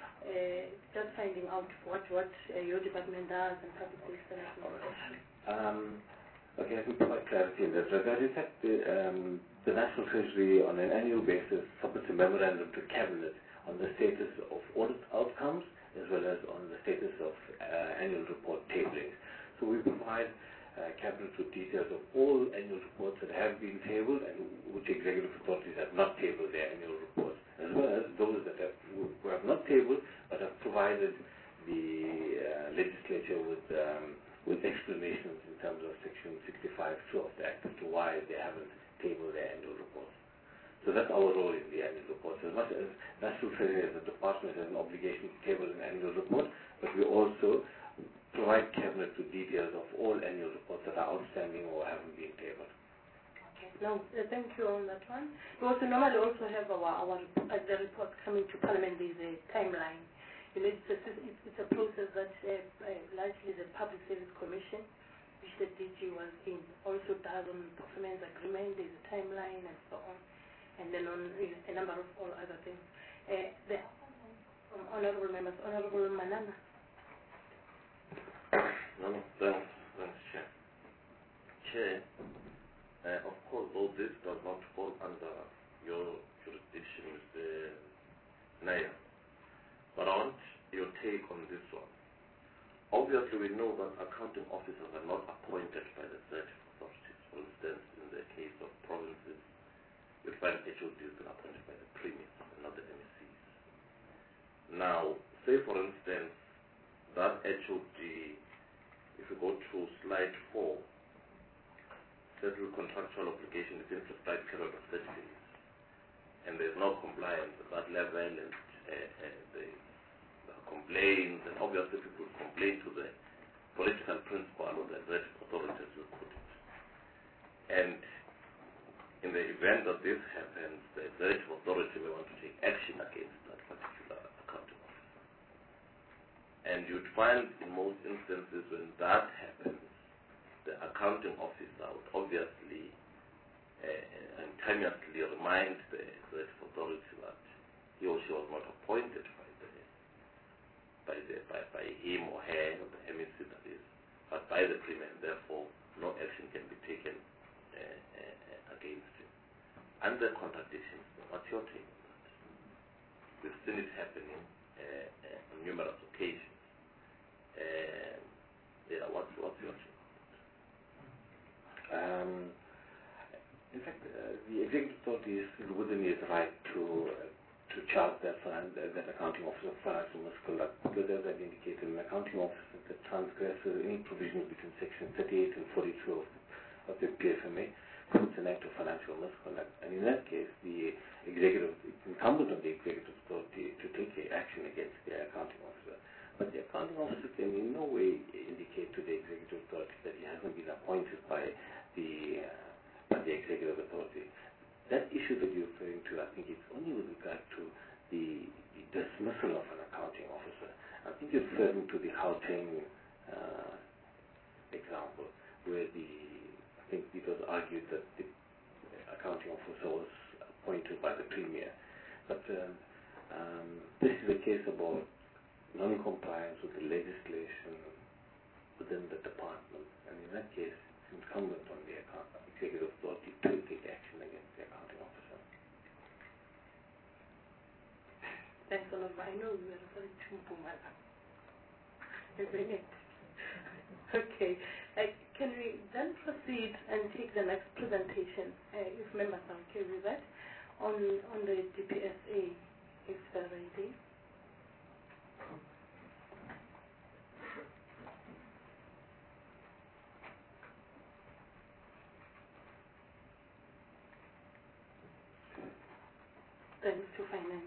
just finding out what your department does and public service and administration. Okay, I can provide clarity in that regard. In fact, the National Treasury on an annual basis submits a memorandum to Cabinet on the status of audit outcomes as well as on the status of annual report tabling. So we provide Cabinet with details of all annual reports that have been tabled and which executive authorities have not tabled their annual reports, as well as those that who have not tabled but have provided the legislature with explanations in terms of Section 65(2) of the Act as to why they haven't tabled their annual reports. So that's our role in the annual reports. As much as National Treasury as a department has an obligation to table an annual report, but we also provide Cabinet with details of all annual reports that are outstanding or haven't been tabled. Okay. No, thank you on that one. We also normally also have the reports coming to Parliament. There's a timeline. You know, it's a process that largely the Public Service Commission, which the DG was in, also does on performance agreement. There's a timeline and so on, and then on a number of all other things. From honourable members, Honourable Manana. No, thanks, Chair. Chair, of course, all this does not fall under your jurisdiction, Mr. Nair. But I want your take on this one. Obviously, we know that accounting officers are not appointed by the certain authorities. For instance, in the case of provinces, you find HODs been appointed by the premiers and not the MECs. Now, say for instance, that HOD, if you go to slide 4, settle contractual obligation within prescribed period of 30 days. and there's no compliance at that level, and the complaints, and obviously people complain to the political principal or the executive authorities will put it. And in the event that this happens, the executive authority may want to take action against that particular accounting officer. And you'd find in most instances when that happens, the accounting officer would obviously and timelessly remind the executive authority that he or she was not appointed by him or her, or the MEC that is, but by the Premier, and therefore no action can be taken against him. Under contradictions, what's your take on that? We've seen it happening on numerous occasions. What's your take? In fact, the executive authority is within his right to charge that accounting officer of financial misconduct, because as I've indicated, an accounting officer that transgresses any provisions between Section 38 and 42 of the PFMA commits an act of financial misconduct. And in that case, it's incumbent on the executive authority to take action against the accounting officer. But the accounting officer can in no way indicate to the executive authority that he hasn't been appointed by the executive authority. That issue that you're referring to, I think it's only with regard to the dismissal of an accounting officer. I think you're referring to the Gauteng example, where I think it was argued that the accounting officer was appointed by the Premier. But this is a case about non-compliance with the legislation within the department. And in that case, it's incumbent on the executive authority to take action against the accounting officer. Thanks a lot. I know you were referring to Mpumalanga. Okay. Can we then proceed and take the next presentation, if members are okay with that, on the DPSA, if they're ready? Thanks to finance.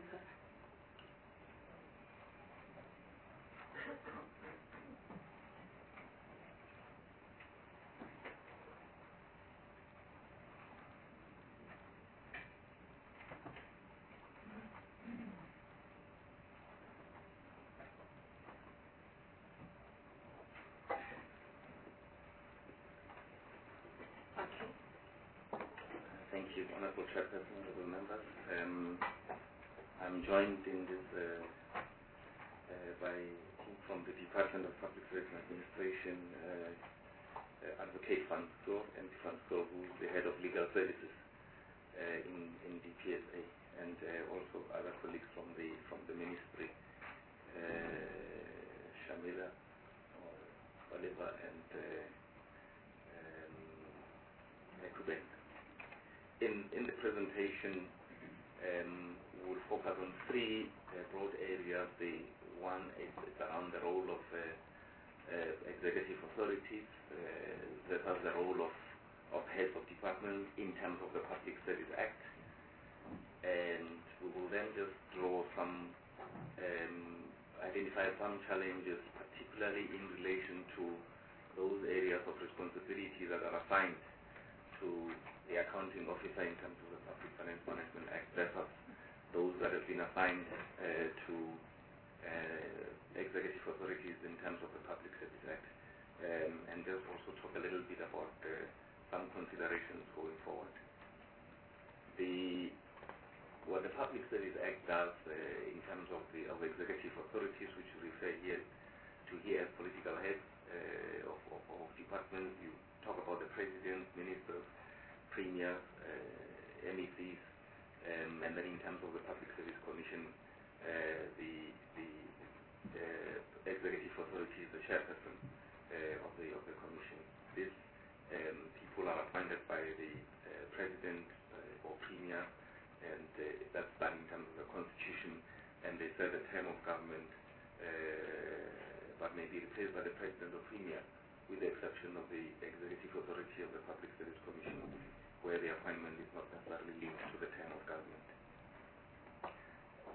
Thank you, Honorable Chairperson, honorable members. I'm joined in this by from the Department of Public Service and Administration, Advocate Van School, and Van School, who is the head of legal services in DPSA, and also other colleagues from the ministry, Shamila, Oliver, and Kuben. In the presentation, we'll focus on three broad areas. The one is around the role of executive authorities, that has the role of heads of departments in terms of the Public Service Act, and we will then just identify some challenges, particularly in relation to those areas of responsibility that are assigned to the accounting officer in terms of the Public Finance Management Act versus those that have been assigned to executive authorities in terms of the Public Service Act, and just also talk a little bit about some considerations going forward. What the Public Service Act does in terms of executive authorities, which you refer here as political heads of departments, you talk about the president, ministers, premiers, MECs, and then in terms of the Public Service Commission, the executive authority is the chairperson of the commission. These people are appointed by the president or premier, and that's done in terms of the constitution, and they serve a term of government, but may be replaced by the president or premier, with the exception of the executive authority of the Public Service Commission, where the appointment is not necessarily linked to the term of government.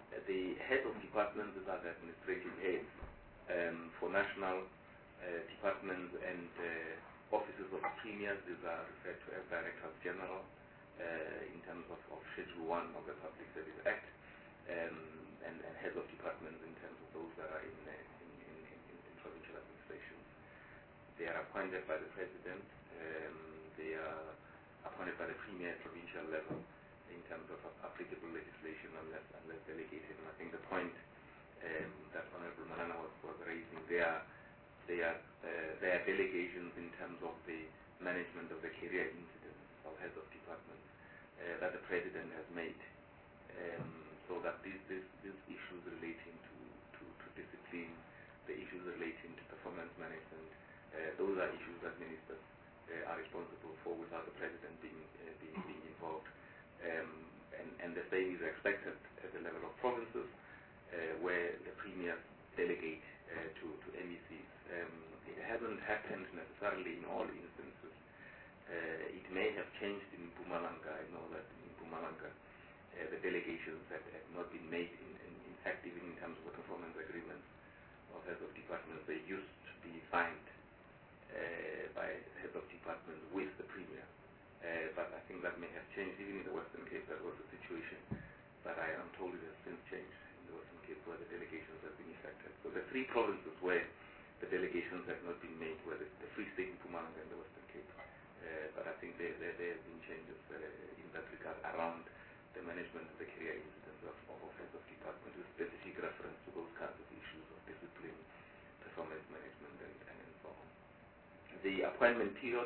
The heads of departments are the administrative heads for national departments and offices of premiers. These are referred to as directors general in terms of Schedule 1 of the Public Service Act, and heads of departments in terms of those that are in provincial administration. They are appointed by the president. They are appointed by the premier at provincial level in terms of applicable legislation unless delegated. And I think the point that Honorable Malana was raising, there are delegations in terms of the management of the career incidents of heads of departments that the president has made, so that these issues relating to discipline, the issues relating to performance management, those are issues that ministers are responsible for without the president being involved. And the same is expected at the level of provinces, where the premiers delegate to MECs. It hasn't happened necessarily in all instances. It may have changed in Mpumalanga. I know that in Mpumalanga, the delegations had not been made. In fact, even in terms of the performance agreements of heads of departments, they used to be signed by heads of departments with the premier. But I think that may have changed. Even in the Western Cape, that was the situation. But I am told it has since changed in the Western Cape, where the delegations have been effected. So the three provinces where the delegations have not been made were the Free State, Mpumalanga, and the Western Cape. But I think there have been changes in that regard around the management of the career incidents of heads of department, with specific reference to those kinds of issues of discipline, performance management, and so on. The appointment period,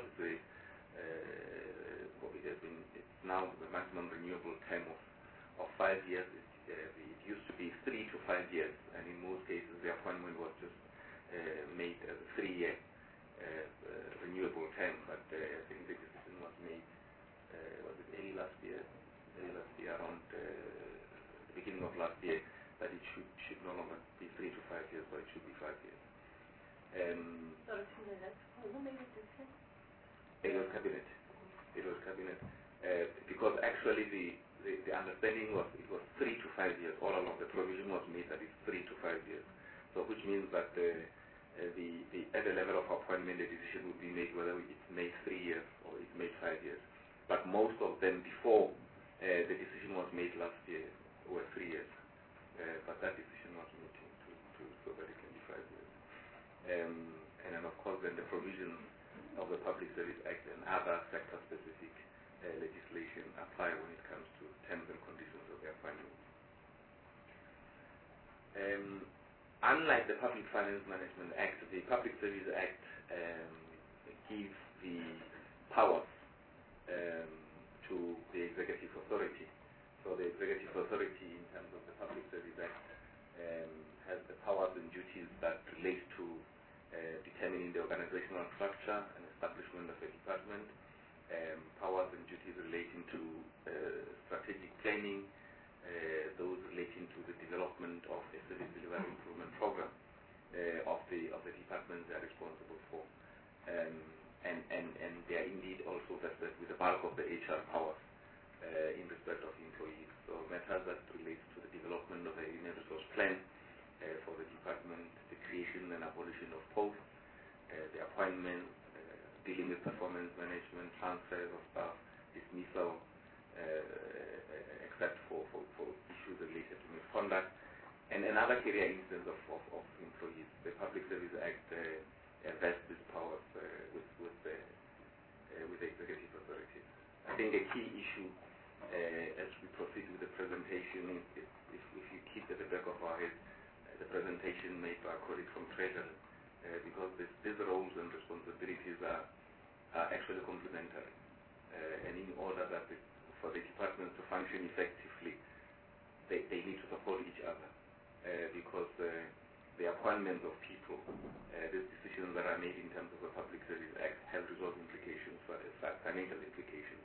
it's now the maximum renewable term of 5 years. It used to be 3 to 5 years, and in most cases the appointment was just made as a 3-year renewable term. But I think the decision was made was it early last year, around the beginning of last year, that it should no longer be 3 to 5 years, but it should be 5 years. Who made the decision? It was cabinet. It was cabinet, because actually the understanding was it was 3 to 5 years all along. The provision was made that it's 3 to 5 years, so which means that at the level of appointment, the decision would be made whether it's made 3 years or it's made 5 years. But most of them before the decision was made last year were 3 years, but that decision was made so that it can be 5 years. And then of course then the provisions of the Public Service Act and other sector-specific legislation apply when it comes to terms and conditions of the appointment. Unlike the Public Finance Management Act, the Public Service Act gives the powers to the Executive Authority. So the Executive Authority, in terms of the Public Service Act, has the powers and duties that relate to determining the organizational structure and establishment of a department, powers and duties relating to strategic planning, those relating to the development of a service delivery improvement program of the departments they are responsible for, and they are indeed also vested with the bulk of the HR powers in respect of employees. So matters that relates to the development of a human resource plan for the department, the creation and abolition of posts, the appointment, dealing with performance management, transfers of staff, dismissal, except for issues related to misconduct, and another career instance of employees. The Public Service Act vests these powers with the executive authorities. I think the key issue as we proceed with the presentation is if you keep at the back of our head the presentation made by a colleague from Treasury, because these roles and responsibilities are actually complementary, and in order that for the departments to function effectively, they need to support each other, because the appointment of people, these decisions that are made in terms of the Public Service Act have resource implications, financial implications,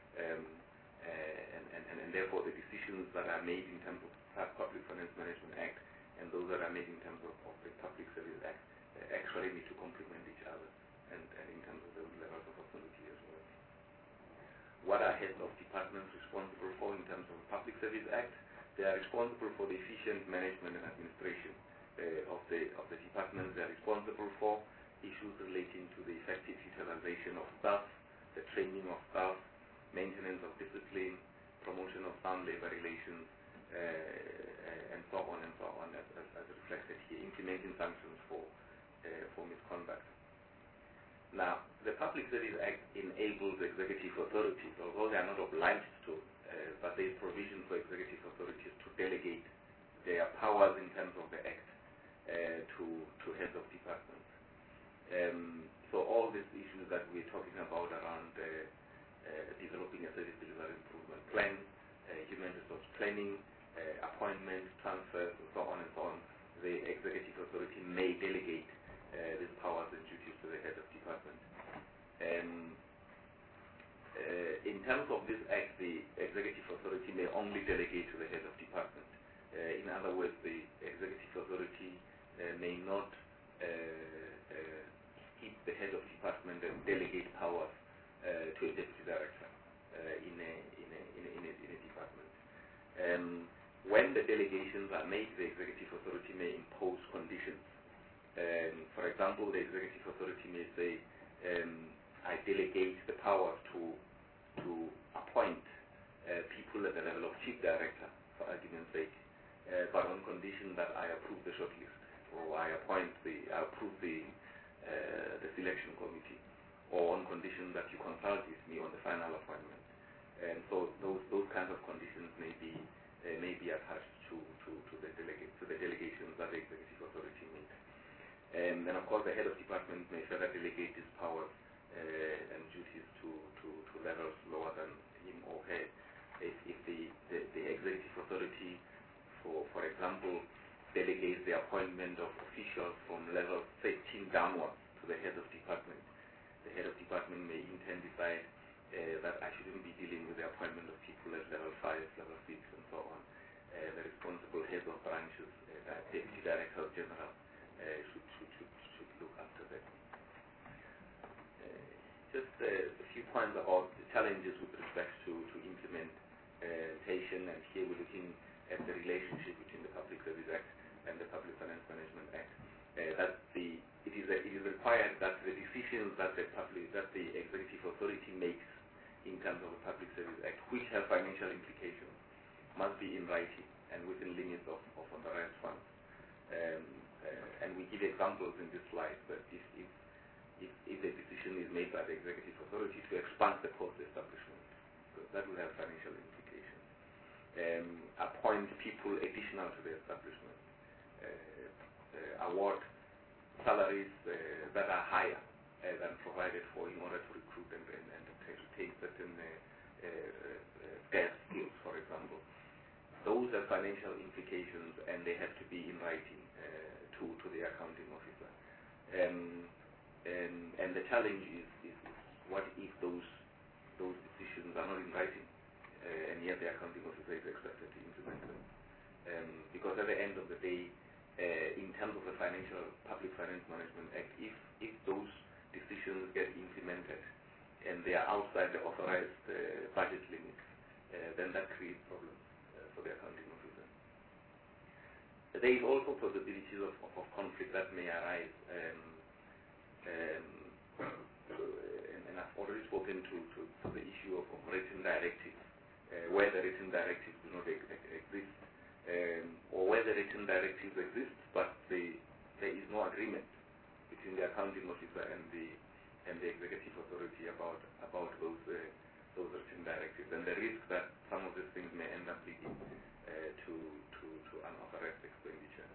and therefore the decisions that are made in terms of the Public Finance Management Act and those that are made in terms of the Public Service Act actually need to complement each other, and in terms of those levels of authority as well. What are heads of departments responsible for in terms of the Public Service Act? They are responsible for the efficient management and administration of the department. They are responsible for issues relating to the effective utilization of staff, the training of staff, maintenance of discipline, promotion of sound labor relations, and so on, as reflected here, implementing sanctions for misconduct. Now, the Public Service Act enables executive authorities, although they are not obliged to, but there is provision for executive authorities to delegate their powers in terms of the Act to heads of departments. So all these issues that we're talking about around developing a service delivery improvement plan, human resource planning, appointments, transfers, and so on, the executive authority may delegate these powers and duties to the head of department. In terms of this Act, the executive authority may only delegate to the head of department. In other words, the executive authority may not keep the head of department and delegate powers to a deputy director in a department. When the delegations are made, the executive authority may impose conditions. For example, the executive authority may say, I delegate the power to appoint people at the level of chief director, for argument's sake, but on condition that I approve the shortlist, or I approve the selection committee, or on condition that you consult with me on the final appointment. And so those kinds of conditions may be attached to the delegations that the executive authority makes. And of course, the head of department may further delegate his powers and duties to levels lower than him or her. If the executive authority, for example, delegates the appointment of officials from level 13 downwards to the head of department, the head of department may in turn decide that I shouldn't be dealing with the appointment of people at level 5, level 6, and so on. The responsible heads of branches, deputy directors general, should look after that. Just a few points about the challenges with respect to implementation, and here we're looking at the relationship between the Public Service Act and the Public Finance Management Act. It is required that the decisions that the executive authority makes in terms of the Public Service Act, which have financial implications, must be in writing and within limits of authorized funds. And we give examples in this slide that if a decision is made by the executive authority to expand the post establishment, because that will have financial implications. Appoint people additional to the establishment. Award salaries that are higher than provided for in order to recruit and retain certain scarce skills, for example. Those have financial implications, and they have to be in writing to the accounting officer. And the challenge is what if those decisions are not in writing, and yet the accounting officer is expected to implement them? Because at the end of the day, in terms of the Public Finance Management Act, if those decisions get implemented and they are outside the authorized budget limits, then that creates problems for the accounting officer. There is also possibilities of conflict that may arise, and I've already spoken to the issue of written directives, where the written directives do not exist, or where the written directives exist, but there is no agreement between the accounting officer and the executive authority about those written directives, and the risk that some of these things may end up leading to unauthorized expenditure.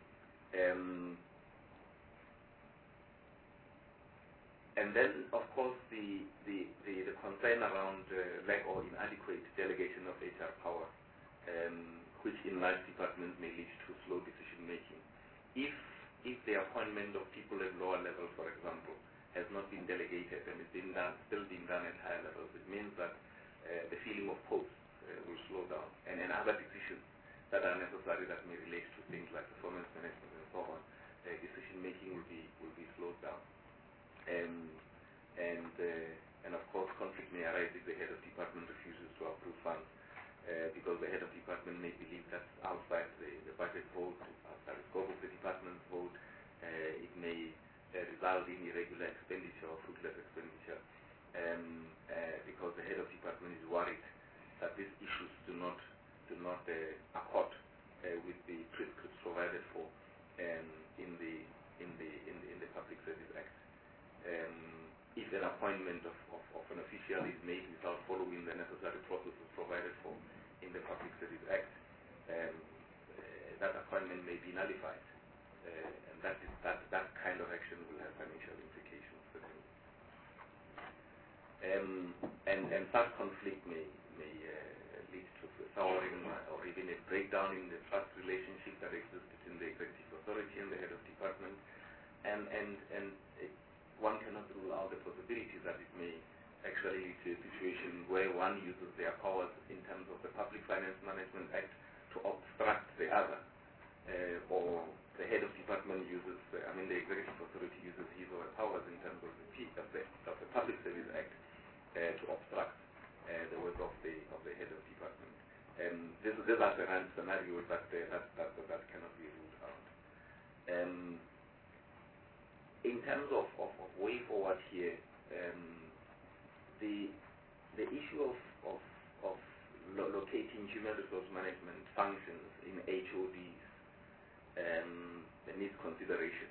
And then, of course, the concern around lack or inadequate delegation of HR power, which in large departments may lead to slow decision making. If the appointment of people at lower levels, for example, has not been delegated and is still being done at higher levels, it means that the filling of posts will slow down, and other decisions that are necessary that may relate to things like performance management and so on, decision making will be slowed down. And of course, conflict may arise if the head of department refuses to approve funds because the head of department may believe that's outside the budget vote, outside the scope of the department's vote. It may result in irregular expenditure or fruitless expenditure, because the head of department is worried that these issues do not accord with the prescripts provided for in the Public Service Act. If an appointment of an official is made without following the necessary processes provided for in the Public Service Act, that appointment may be nullified, and that kind of action will have financial implications, certainly. And such conflict may lead to souring or even a breakdown in the trust relationship that exists between the executive authority and the head of department, and one cannot rule out the possibility that it may actually lead to a situation where one uses their powers in terms of the Public Finance Management Act to obstruct the other, or the head of department uses, the executive authority uses his or her powers in terms of the Public Service Act to obstruct the work of the head of department. These are the rand scenarios that cannot be ruled out. In terms of way forward here, the issue of locating human resource management functions in HODs needs consideration,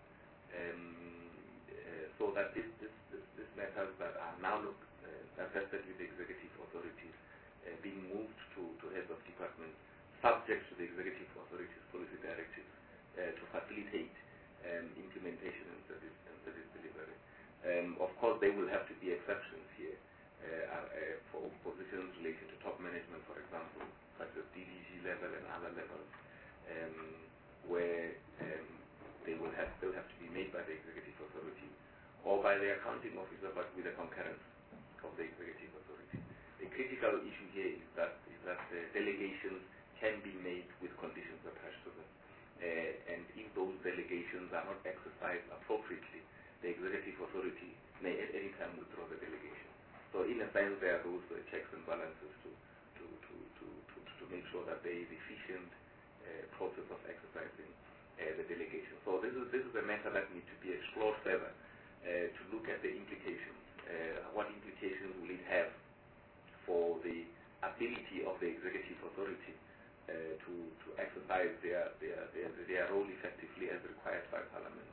so that these matters that are now vested with the executive authorities being moved to heads of department, subject to the executive authorities' policy directives to facilitate implementation and service delivery. Of course, there will have to be exceptions here for positions related to top management, for example, such as DDG level and other levels, where they'll have to be made by the executive authority or by the accounting officer, but with the concurrence of the executive authority. The critical issue here is that the delegations can be made with conditions attached to them. And if those delegations are not exercised appropriately, the executive authority may at any time withdraw the delegation. So in a sense, there are those checks and balances to make sure that there is efficient process of exercising the delegation. So this is a matter that needs to be explored further to look at the implications. What implications will it have for the ability of the executive authority to exercise their role effectively as required by Parliament.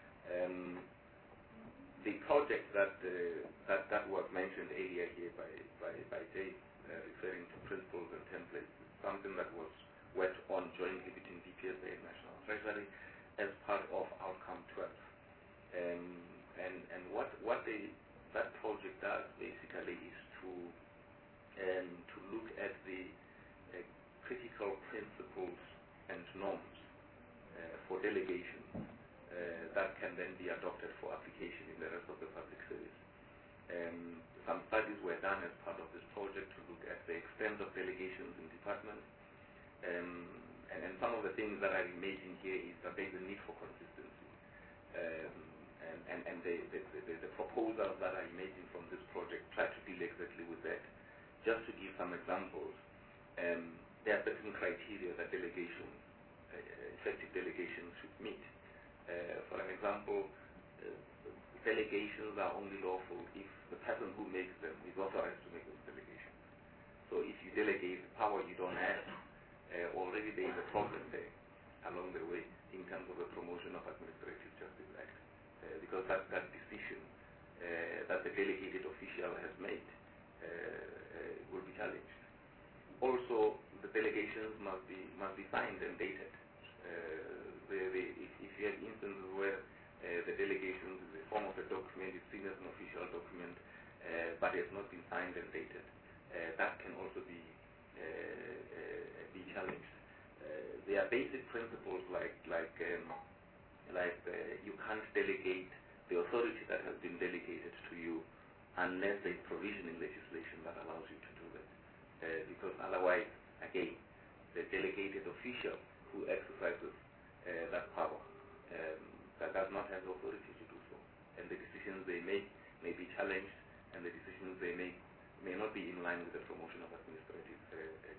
The project that was mentioned earlier here by Jay, referring to principles and templates, is something that was worked on jointly between DPSA and National Treasury as part of Outcome 12. And what that project does basically is to look at the critical principles and norms for delegation that can then be adopted for application in the rest of the public service. Some studies were done as part of this project to look at the extent of delegations in departments, and some of the things that are emerging here is that there is a need for consistency. And the proposals that are emerging from this project try to deal exactly with that. Just to give some examples, there are certain criteria that effective delegations should meet. For an example, delegations are only lawful if the person who makes them is authorized to make those delegations. So if you delegate power you don't have, already there is a problem there along the way in terms of the promotion of Administrative Justice Act, because that decision that the delegated official has made will be challenged. Also, the delegations must be signed and dated. If you have instances where the delegation is the form of a document, it's seen as an official document, but it has not been signed and dated, that can also be challenged. There are basic principles like you can't delegate the authority that has been delegated to you unless there is provision in legislation that allows you to do that, because otherwise, again, the delegated official who exercises that power that does not have the authority to do so, and the decisions they make may be challenged, and the decisions they make may not be in line with the promotion of administrative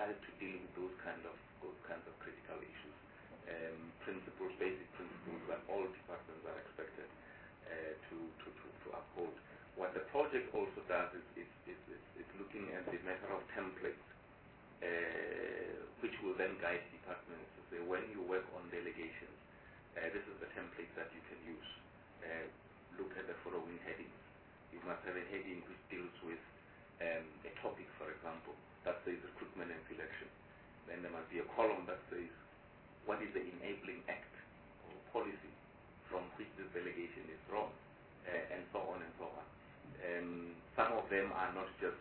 tried to deal with those kinds of critical issues. Basic principles that all departments are expected to uphold. What the project also does is looking at the matter of templates, which will then guide departments to say, when you work on delegations, this is the template that you can use. Look at the following headings. You must have a heading which deals with a topic, for example, that says recruitment and selection. Then there must be a column that says, what is the enabling act or policy from which this delegation is drawn, and so on and so on. Some of them are not just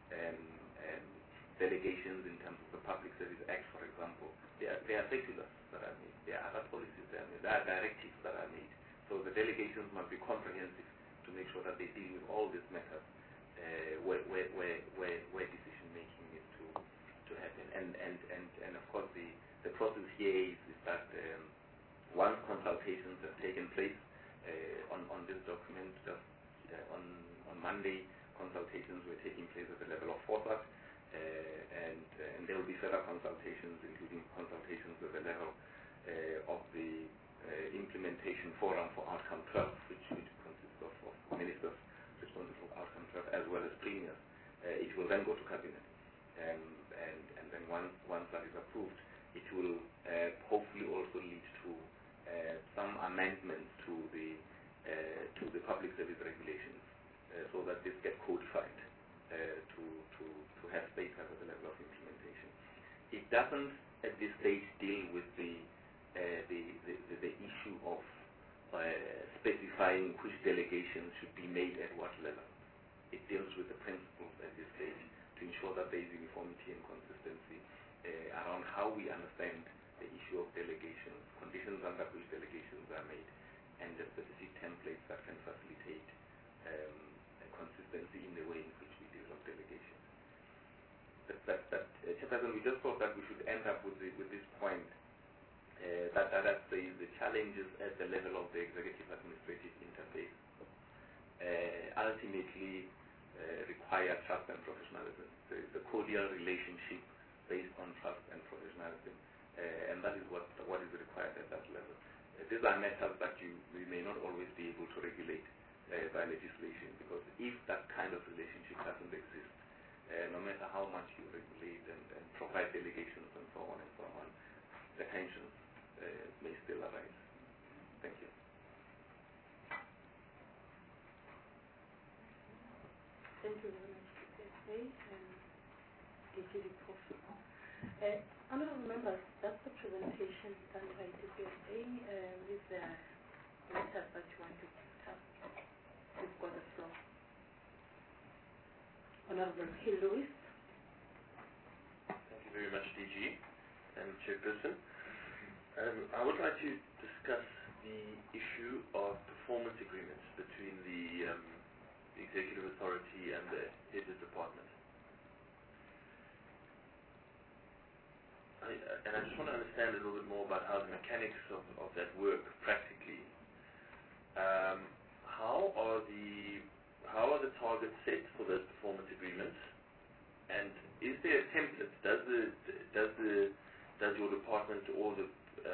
delegations in terms of the Public Service Act, for example. They are circulars that are made. There are other policies that are made. There are directives that are made. So the delegations must be comprehensive to make sure that they deal with all these matters where decision making is to happen. And of course the process here is that once consultations have taken place on this document, just on Monday, consultations were taking place at the level of FOSAT, and there will be further consultations, including consultations at the level of the Implementation Forum for Outcome 12, which consists of ministers responsible for Outcome 12 as well as premiers. It will then go to Cabinet, and then once that is approved, it will hopefully also lead to some amendments to the Public Service Regulations, so that this gets codified to have status at the level of implementation. It doesn't at this stage deal with the issue of specifying which delegations should be made at what level. It deals with the principles at this stage to ensure that there is uniformity and consistency around how we understand the issue of delegations, conditions under which delegations are made, and the specific templates that can facilitate consistency in the way in which we deal with delegations. Chairperson, we just thought that we should end up with this point, that says the challenges at the level of the executive administrative interface ultimately require trust and professionalism. There is a cordial relationship based on trust and professionalism, and that is what is required at that level. These are matters that we may not always be able to regulate by legislation, because if that kind of relationship doesn't exist, no matter how much you regulate and provide delegations and so on, the tensions may still arise. Thank you. Thank you very much, PSA and DG Prof. Honourable members, that's the presentation done by DPSA. Is there matters that you want to discuss? You've got the floor. Honourable Hill Lewis. Thank you very much, DG and Chairperson. I would like to discuss the issue of performance agreements between the Executive Authority and the head of department. And I just want to understand a little bit more about how the mechanics of that work practically. How are the targets set for those performance agreements? And is there a template? Does your department or the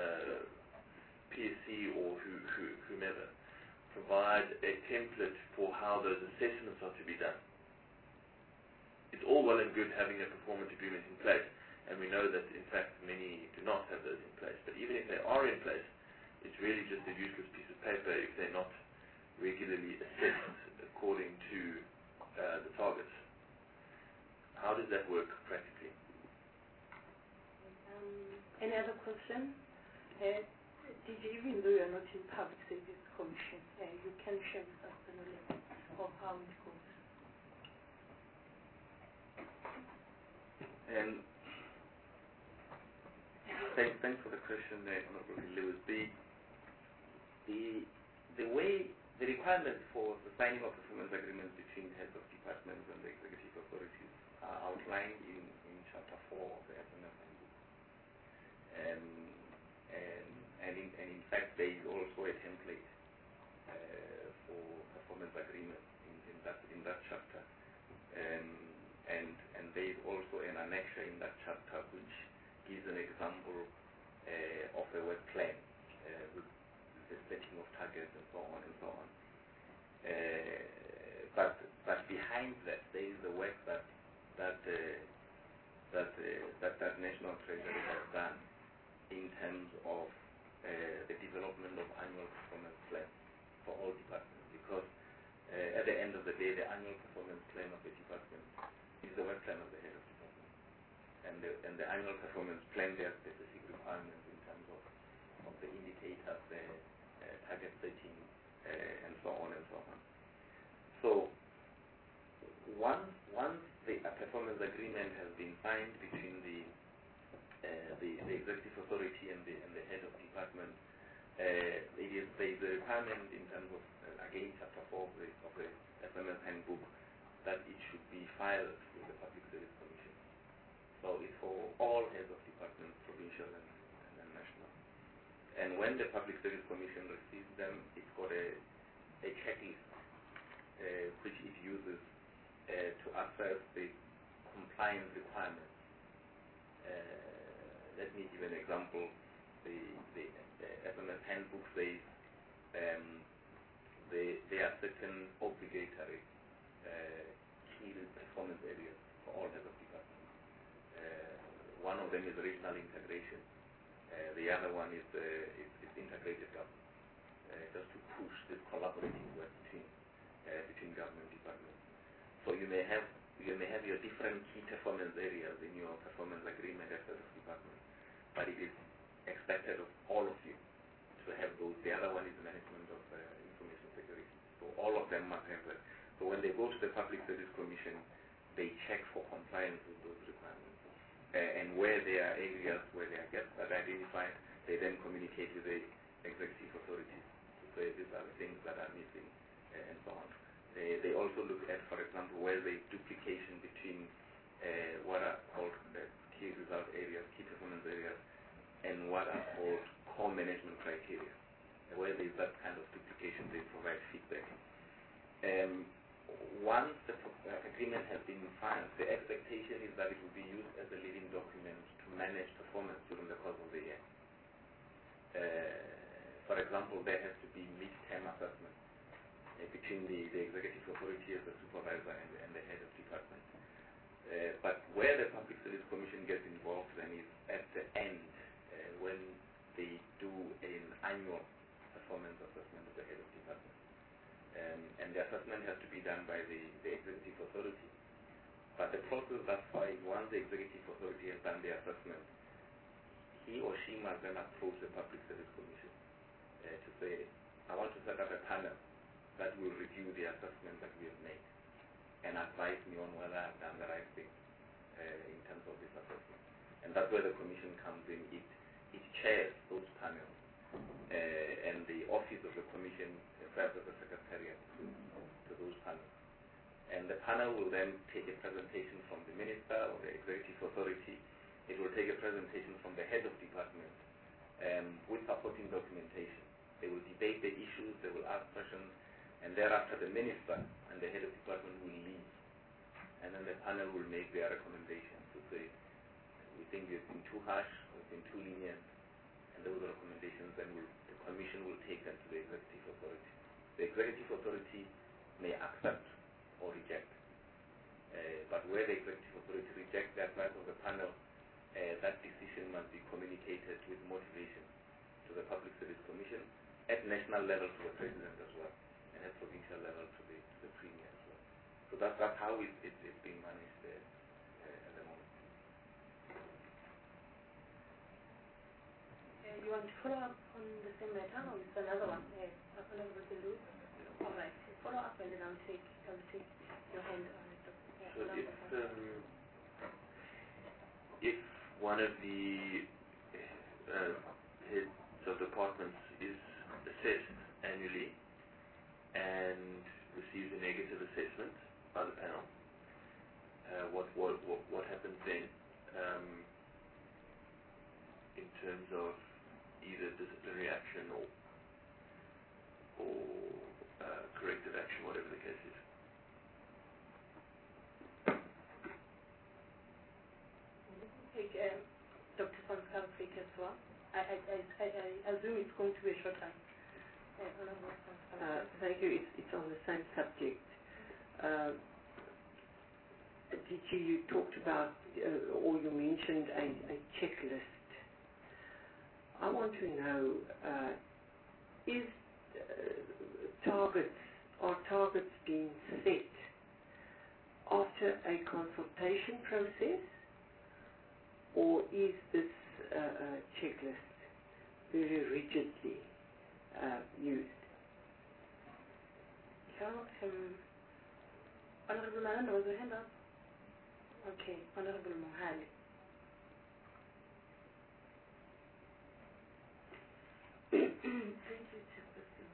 PSC or whomever provide a template for how those assessments are to be done? It's all well and good having a performance agreement in place, and we know that in fact many do not have those in place. But even if they are in place, it's really just a useless piece of paper if they're not regularly assessed according to the targets. How does that work practically? Any other question? DG, even though you are not in Public Service Commission, you can share with us the knowledge of how it goes. Thanks for the question, Honourable Lewis. The way the requirements for the signing of performance agreements between heads of departments and the executive authorities are outlined in Chapter 4 of the SMS handbook. And in fact, there is also a template for performance agreements in that chapter. And there is also an annexure in that chapter which gives an example of a work plan with the setting of targets and so on and so on. But behind that, there is the work that National Treasury has done in terms of the development of annual performance plans for all departments, because at the end of the day, the annual performance plan of the department is the work plan of the head of department. And the annual performance plan, there are specific requirements in terms of the indicators, the target setting, and so on and so on. So once the performance agreement has been signed between the executive authority and the head of department, there is a requirement in terms of, again, Chapter 4 of the FMS handbook, that it should be filed with the Public Service Commission. So it's for all heads of departments, provincial and national. And when the Public Service Commission receives them, it's got a checklist which it uses to assess the compliance requirements. Let me give an example. The FMS handbook says there are certain obligatory key performance areas for all heads of departments. One of them is regional integration. The other one is integrated government, just to push this collaborative work between government departments. So you may have your different key performance areas in your performance agreement as head of department, but it is expected of all of you to have those. The other one is management of information security. So all of them must have that. So when they go to the Public Service Commission, they check for compliance with those requirements. And where there are areas where there are gaps that are identified, they then communicate with the executive authorities to say these are the things that are missing and so on. They also look at, for example, where there is duplication between what are called key result areas, key performance areas, and what are called core management criteria. Where there is that kind of duplication, they provide feedback. Once the agreement has been filed, the expectation is that it will be used as a living document to manage performance during the course of the year. For example, there has to be mid-term assessment between the executive authority as the supervisor and the head of department. But where the Public Service Commission gets involved then is at the end, when they do an annual performance assessment of the head of department. And the assessment has to be done by the executive authority. But the process thus far is once the executive authority has done the assessment, he or she must then approach the Public Service Commission to say, I want to set up a panel that will review the assessment that we have made and advise me on whether I've done the right thing in terms of this assessment. And that's where the Commission comes in. It chairs those panels, and the office of the Commission serves as a secretariat to those panels. And the panel will then take a presentation from the Minister or the Executive Authority. It will take a presentation from the Head of Department with supporting documentation. They will debate the issues, they will ask questions, and thereafter the Minister and the Head of Department will leave. And then the panel will make their recommendations to say, we think you've been too harsh, we've been too lenient, and those recommendations then the Commission will take them to the Executive Authority. The Executive Authority may accept or reject. But where the Executive Authority rejects the advice of the panel, that decision must be communicated with motivation to the Public Service Commission, at national level to the President as well, and at provincial level to the Premier as well. So that's how it's being managed at the moment. You want to follow up on the same matter, or is there another one? All right, follow up and then I'll take your hand on it. So if one of the heads of departments is assessed annually and receives a negative assessment by the panel, what happens then in terms of either disciplinary action or corrective action, whatever the case is? I assume it's going to be a short time. Thank you. It's on the same subject. You talked about, or you mentioned a checklist. I want to know, are targets being set after a consultation process, or is this checklist very rigidly used? Honorable Malan, was your hand up? Okay, Honorable Mohali. Thank you, Chairperson.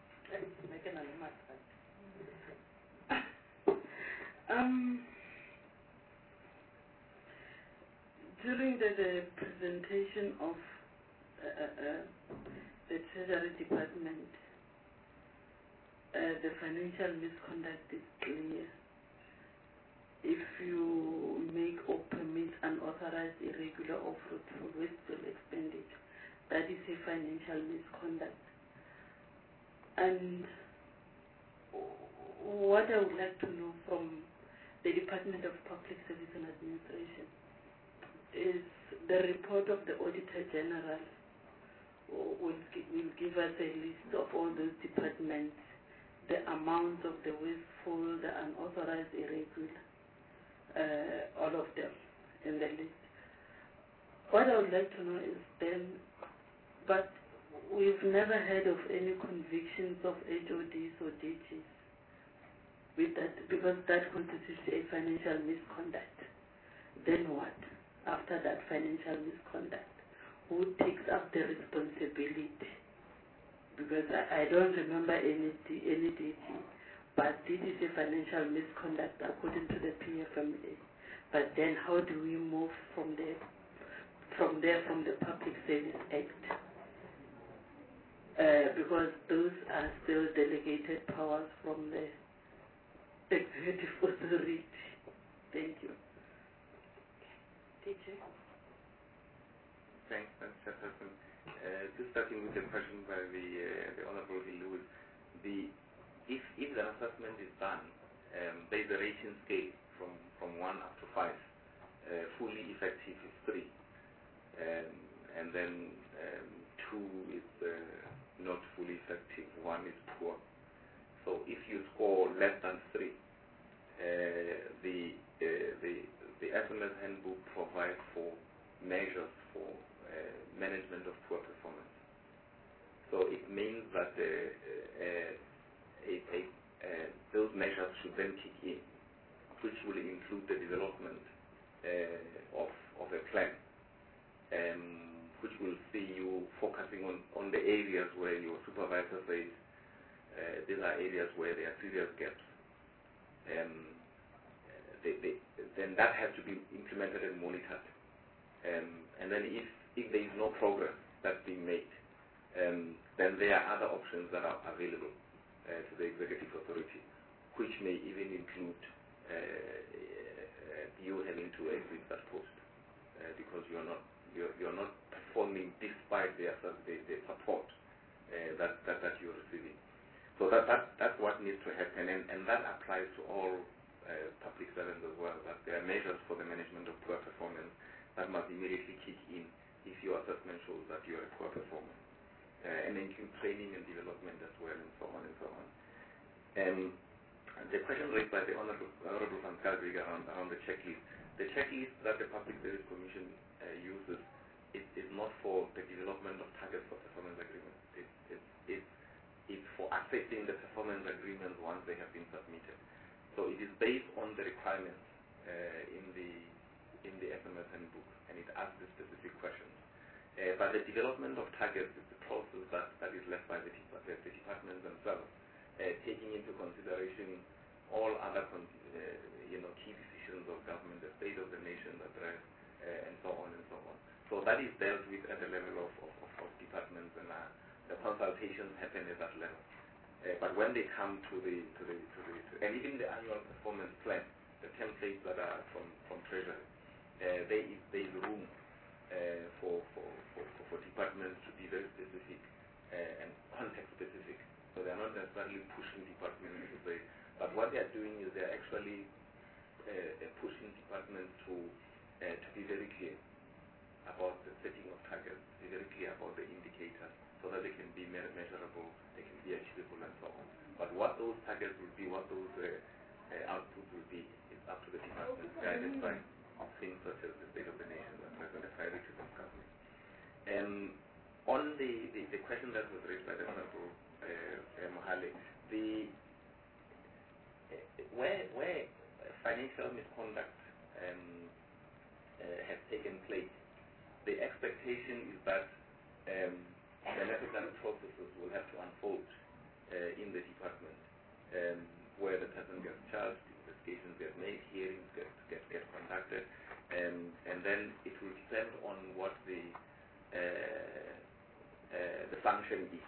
During the presentation of the Treasury Department, the financial misconduct is clear. If you make or permit unauthorized, irregular, or fruitful wasteful expenditure, that is a financial misconduct. And what I would like to know from the Department of Public Service and Administration is the report of the Auditor General will give us a list of all those departments, the amounts of the wasteful, the unauthorized, irregular, all of them in the list. What I would like to know is then, but we've never heard of any convictions of HODs or DGs with that, because that constitutes a financial misconduct. Then what? After that financial misconduct, who takes up the responsibility? Because I don't remember any DG, but this is a financial misconduct according to the PFMA. But then how do we move from there, from the Public Service Act? Because those are still delegated powers from the executive authority. Thank you. Teacher. Thanks, Chairperson. Just starting with the question by the Honourable Lewis, if the assessment is done, there is a rating scale from 1 up to 5. Fully effective is 3, and then 2 is not fully effective, 1 is poor. So if you score less than 3, the SMS handbook provides for measures for management of poor performance. So it means that those measures should then kick in, which will include the development of a plan, which will see you focusing on the areas where your supervisor says these are areas where there are serious gaps. Then that has to be implemented and monitored. And then if there is no progress that's being made, then there are other options that are available to the executive authority, which may even include you having to exit that post because you're not performing despite the support that you're receiving. So that's what needs to happen, and that applies to all public servants as well, that there are measures for the management of poor performance that must immediately kick in if your assessment shows that you are a poor performer, and include training and development as well, and so on and so on. The question raised by the Honourable Van Schalkwyk around the checklist. The checklist that the Public Service Commission uses is not for the development of targets for performance agreements. It's for assessing the performance agreements once they have been submitted. So it is based on the requirements in the SMS handbook, and it asks the specific questions. But the development of targets is the process that is left by the departments themselves, taking into consideration all other key decisions of government, the state of the nation address, and so on and so on. So that is dealt with at the level of departments, and the consultations happen at that level. But when they come to and even the annual performance plan, the templates that are from Treasury, there is room for departments departments to be very specific and context specific. So they are not necessarily pushing departments to say, but what they are doing is they are actually pushing departments to be very clear about the setting of targets, be very clear about the indicators, so that they can be measurable, they can be achievable, and so on. But what those targets will be, what those outputs will be, is up to the department, guided by things such as the state of the nation, the priorities of government. On the question that was raised by the Honorable Mohale, where financial misconduct has taken place, the expectation is that the necessary processes will have to unfold in the department, where the person gets charged, investigations get made, hearings get conducted, and then it will depend on what the sanction is.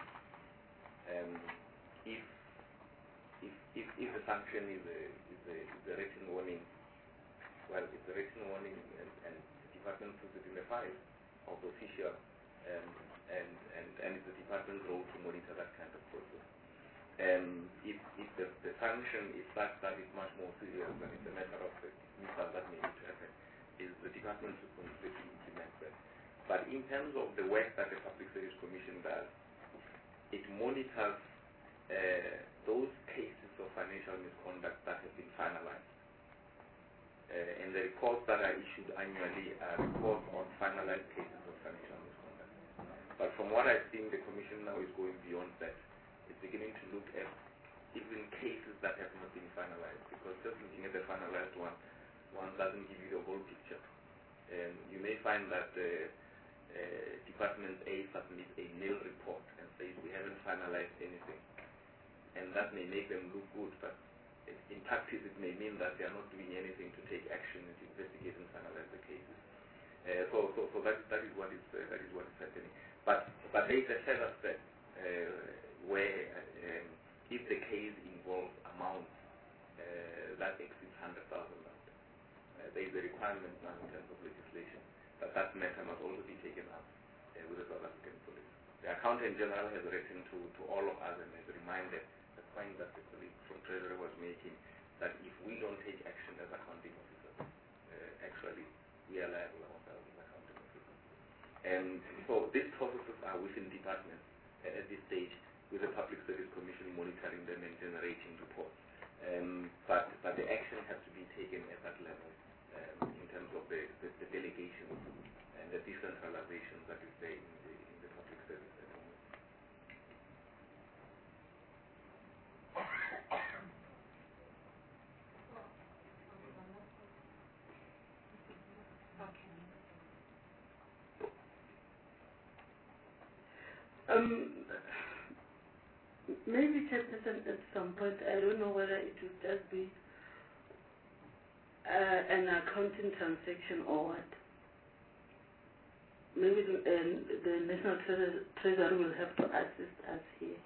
If the sanction is a written warning, well, it's a written warning, and the department puts it in the file of the official, and it's the department's role to monitor that kind of process. If the sanction is such that it's much more serious and it's a matter of the dismissal that may need to happen, is the department's responsibility to implement that. But in terms of the work that the Public Service Commission does, it monitors those cases of financial misconduct that have been finalized. And the reports that are issued annually are reports on finalized cases of financial misconduct. But from what I've seen, the Commission now is going beyond that. It's beginning to look at even cases that have not been finalized, because just looking at the finalized one doesn't give you the whole picture. You may find that Department A submits a nil report and says we haven't finalized anything, and that may make them look good, but in practice it may mean that they are not doing anything to take action and to investigate and finalize the cases. So that is what is happening. But there is a further step where if the case involves amounts that exceeds 100,000 rand, there is a requirement now in terms of legislation that matter must also be taken up with the South African Police. The Accountant General has written to all of us and has reminded the point that the colleague from Treasury was making, that if we don't take action as accounting officers, actually we are liable ourselves as accounting officers. And so these processes are within departments at this stage, with the Public Service Commission monitoring them and generating reports. But the action has to be taken at that level in terms of the delegation and the decentralization that is there in the public service at the moment. Maybe Chairperson, at some point, I don't know whether it would just be an accounting transaction or what. Maybe the National Treasury will have to assist us here.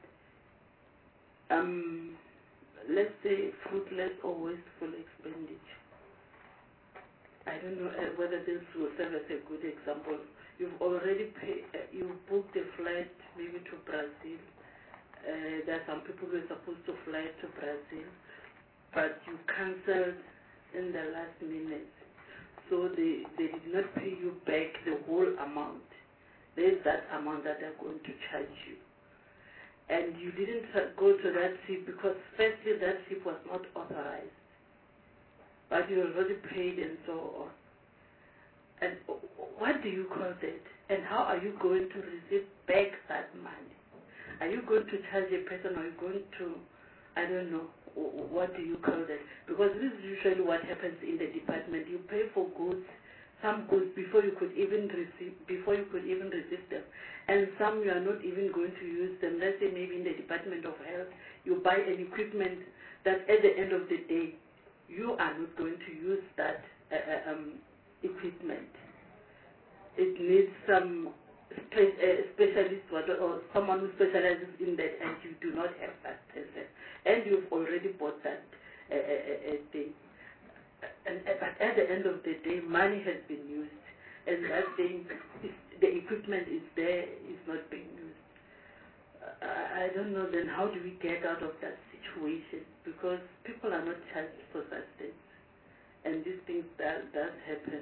Let's say fruitless or wasteful expenditure. I don't know whether this will serve as a good example. You've already paid, you've booked a flight maybe to Brazil. There are some people who are supposed to fly to Brazil, but you cancelled in the last minute. So they did not pay you back the whole amount. There's that amount that they're going to charge you. And you didn't go to that ship because firstly that ship was not authorized. But you already paid and so on. And what do you call that? And how are you going to receive back that money? Are you going to charge a person, or are you going to, I don't know, what do you call that? Because this is usually what happens in the department. You pay for goods, some goods before you could even receive them. And some you are not even going to use them. Let's say maybe in the Department of Health, you buy an equipment that at the end of the day, you are not going to use that equipment. It needs some specialist or someone who specializes in that, and you do not have that person, and you've already bought that thing. But at the end of the day, money has been used, and that thing the equipment is there, is not being used. I don't know then how do we get out of that situation, because people are not charged for such things, and these things does happen.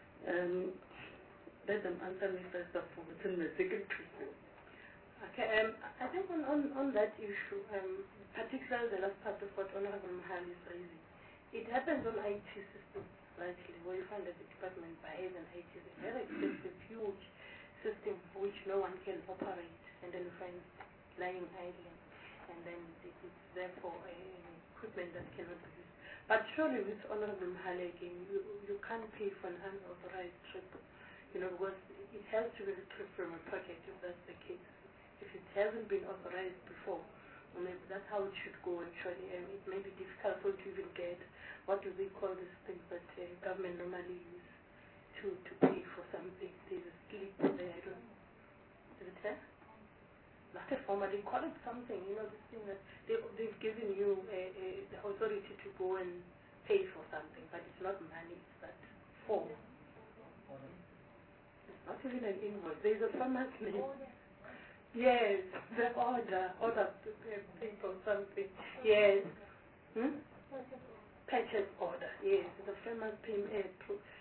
Let them answer me first of all, within the second question. Okay, I think on that issue, particularly the last part of what Honorable Mahali is raising, it happens on IT systems largely, where you find that the department buys an IT, a very expensive, huge system which no one can operate, and then you find lying idle, and then it's therefore equipment that cannot be used. But surely with Honorable Mahali again, you can't pay for an unauthorized trip, because it has to be retrieved from a pocket if that's the case. If it hasn't been authorized before, maybe that's how it should go actually, and it may be difficult for you to even get, what do they call these things that government normally use to pay for something. There's a slip there, I don't know. Is it there? Not a form, they call it something, this thing that they've given you the authority to go and pay for something, but it's not money, it's that form. It's not even an invoice. There's a format name. Yes, the order to pay for something. Yes. Purchase order. Yes, the famous payment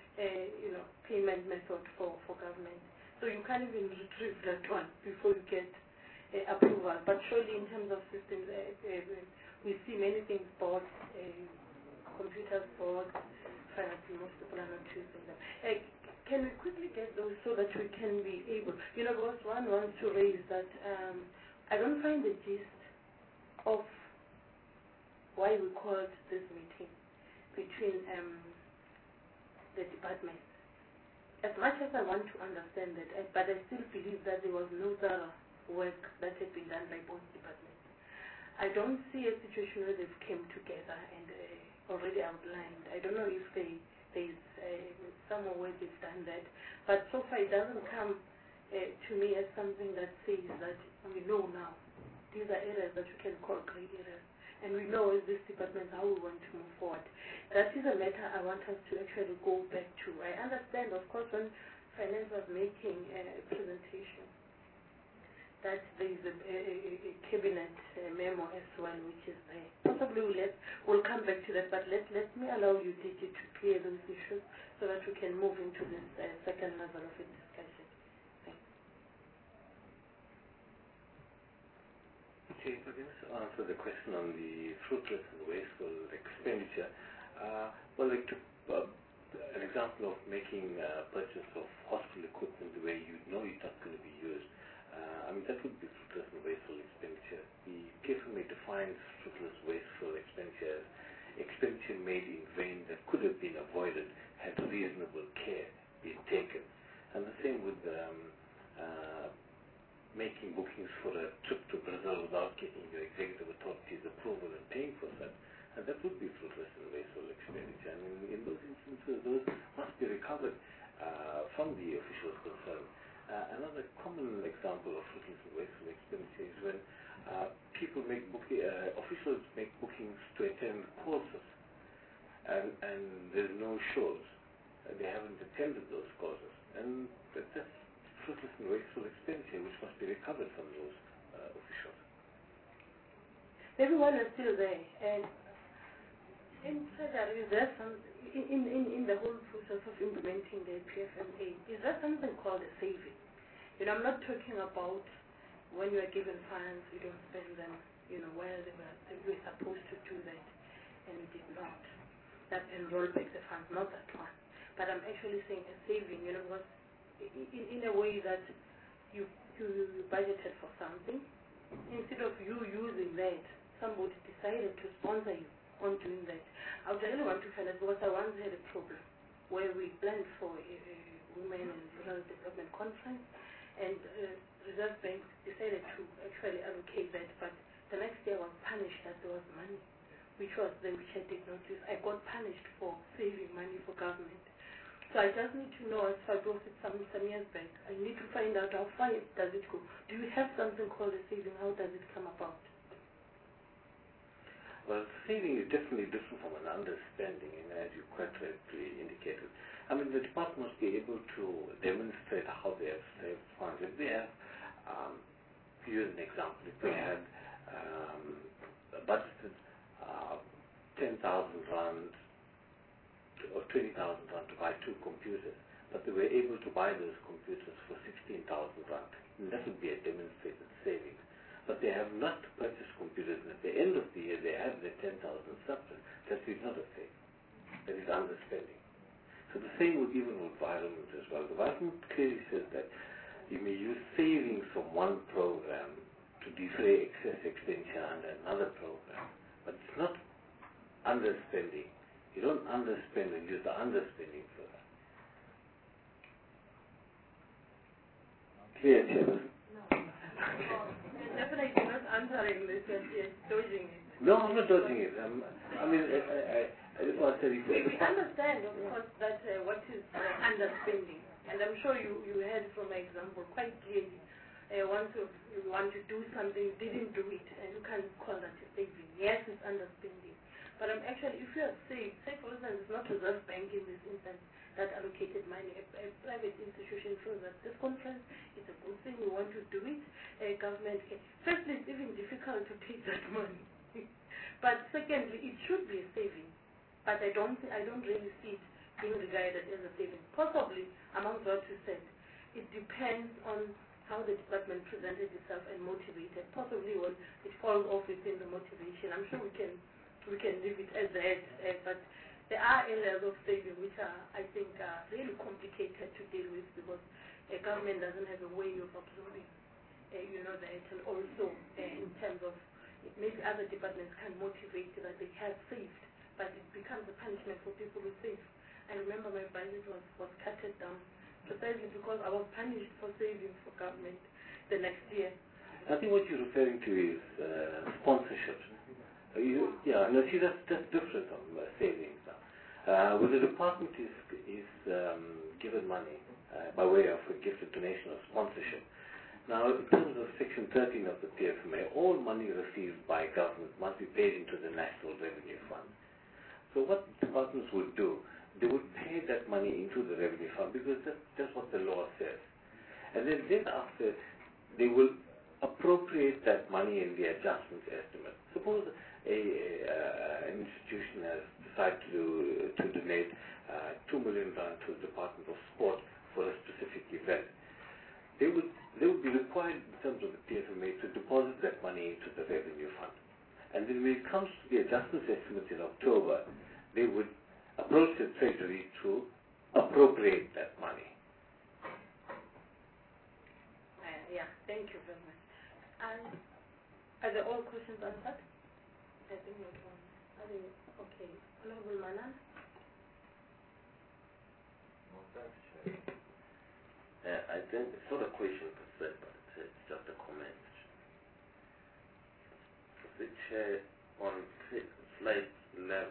method for government. So you can't even retrieve that one before you get approval. But surely in terms of systems, we see many things bought, computers bought, most people are not using them. Can we quickly get those so that we can be able, because one wants to raise that I don't find the gist of why we called this meeting between the departments. As much as I want to understand that, but I still believe that there was no thorough work that had been done by both departments. I don't see a situation where they've came together and already outlined. I don't know if there's somewhere where they've done that, but so far it doesn't come to me as something that says that we know now. These are areas that we can call gray areas, and we know as this department how we want to move forward. That is a matter I want us to actually go back to. I understand, of course, when finance was making a presentation, that there is a cabinet memo as well, which is there. Possibly we'll come back to that, but let me allow you, Digi, to clear those issues so that we can move into this second level of a discussion. Thanks. Okay, so let's answer the question on the fruitless and wasteful expenditure. Like an example of making a purchase of hospital equipment where you know it's not going to be used. That would be fruitless and wasteful expenditure. The KFMA defines fruitless, wasteful expenditure as expenditure made in vain that could have been avoided had reasonable care been taken. And the same with making bookings for a trip to Brazil without getting your executive authority's approval and paying for that. And that would be fruitless and wasteful expenditure. In those instances, those must be recovered from the officials concerned. Another common example of fruitless and wasteful expenditure is when officials make bookings to attend courses, and there's no shows. They haven't attended those courses, and that's fruitless and wasteful expenditure, which must be recovered from those officials. Everyone is still there, and in February, is there some in the whole process of implementing the PFMA? Is there something called a saving? I'm not talking about when you are given funds, you don't spend them, where they were supposed to do that, and you did not. That enroll back the funds, not that one. But I'm actually saying a saving, because in a way that you budgeted for something, instead of you using that, somebody decided to sponsor you on doing that. I would really want to find out, because I once had a problem where we planned for a Women and Rural Development Conference, and Reserve Bank decided to actually allocate that, but the next day I was punished that there was money, which I did not use. I got punished for saving money for government. So I just need to know, as I brought it some years back, I need to find out how far does it go. Do you have something called a saving? How does it come about? Well, saving is definitely different from an underspending, and as you quite correctly indicated. I mean, the department must be able to demonstrate how they have saved funds. If they have, to use an example, if they had budgeted 10,000 rand or 20,000 rand to buy 2 computers, but they were able to buy those computers for 16,000 rand, and that would be a demonstrated savings. But they have not purchased computers, and at the end of the year they have the 10,000 surplus. That is not a saving. That is underspending. So the same would even with environment as well. The environment clearly says that you may use savings from one program to defray excess expenditure under another program, but it's not underspending. You don't underspend and use the underspending for that. Clear, Chairman? No. You're definitely not answering this, you're dodging it. No, I'm not dodging it. I just want to say We understand, of course, that what is underspending. And I'm sure you heard from my example quite clearly. Once you want to do something, you didn't do it, and you can't call that a saving. Yes, it's underspending. But actually, if you are saved, say for instance, it's not Reserve Bank in this instance that allocated money. A private institution feels that this conference is a good thing, we want to do it. Government can. Firstly, it's even difficult to take that money. But secondly, it should be a saving. But I don't really see it being regarded as a saving. Possibly, among what you said, it depends on how the department presented itself and motivated. Possibly when it falls off within the motivation. I'm sure we can leave it as that. But there are areas of saving which are, I think, really complicated to deal with because a government doesn't have a way of absorbing, that, and also in terms of maybe other departments can motivate that they have saved. But it becomes a punishment for people who save. And remember, my budget was cut down precisely because I was punished for saving for government the next year. I think what you're referring to is sponsorships. See, that's different from savings now. When the department is given money by way of a gift, a donation, or sponsorship, now in terms of Section 13 of the PFMA, all money received by government must be paid into the National Revenue Fund. So what departments would do, they would pay that money into the revenue fund because that's what the law says. And then after, they will appropriate that money in the adjustment estimate. Suppose an institution has decided to donate 2 million rand to the Department of Sport for a specific event. They would be required in terms of the PFMA to deposit that money into the revenue fund. And then when it comes to the adjustment estimates in October, they would approach the Treasury to appropriate that money. Thank you very much. And are there all questions answered? I think not one. Okay. Honorable Manan? Thanks, Chair. I think it's not a question per se, but it's just a comment. The Chair, on slide 11,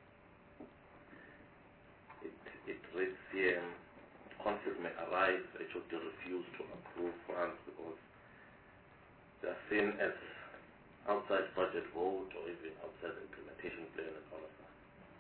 it reads here, conflict may arise if HOD refuse to approve funds because they are seen as outside budget vote or even outside the implementation plan and all of that.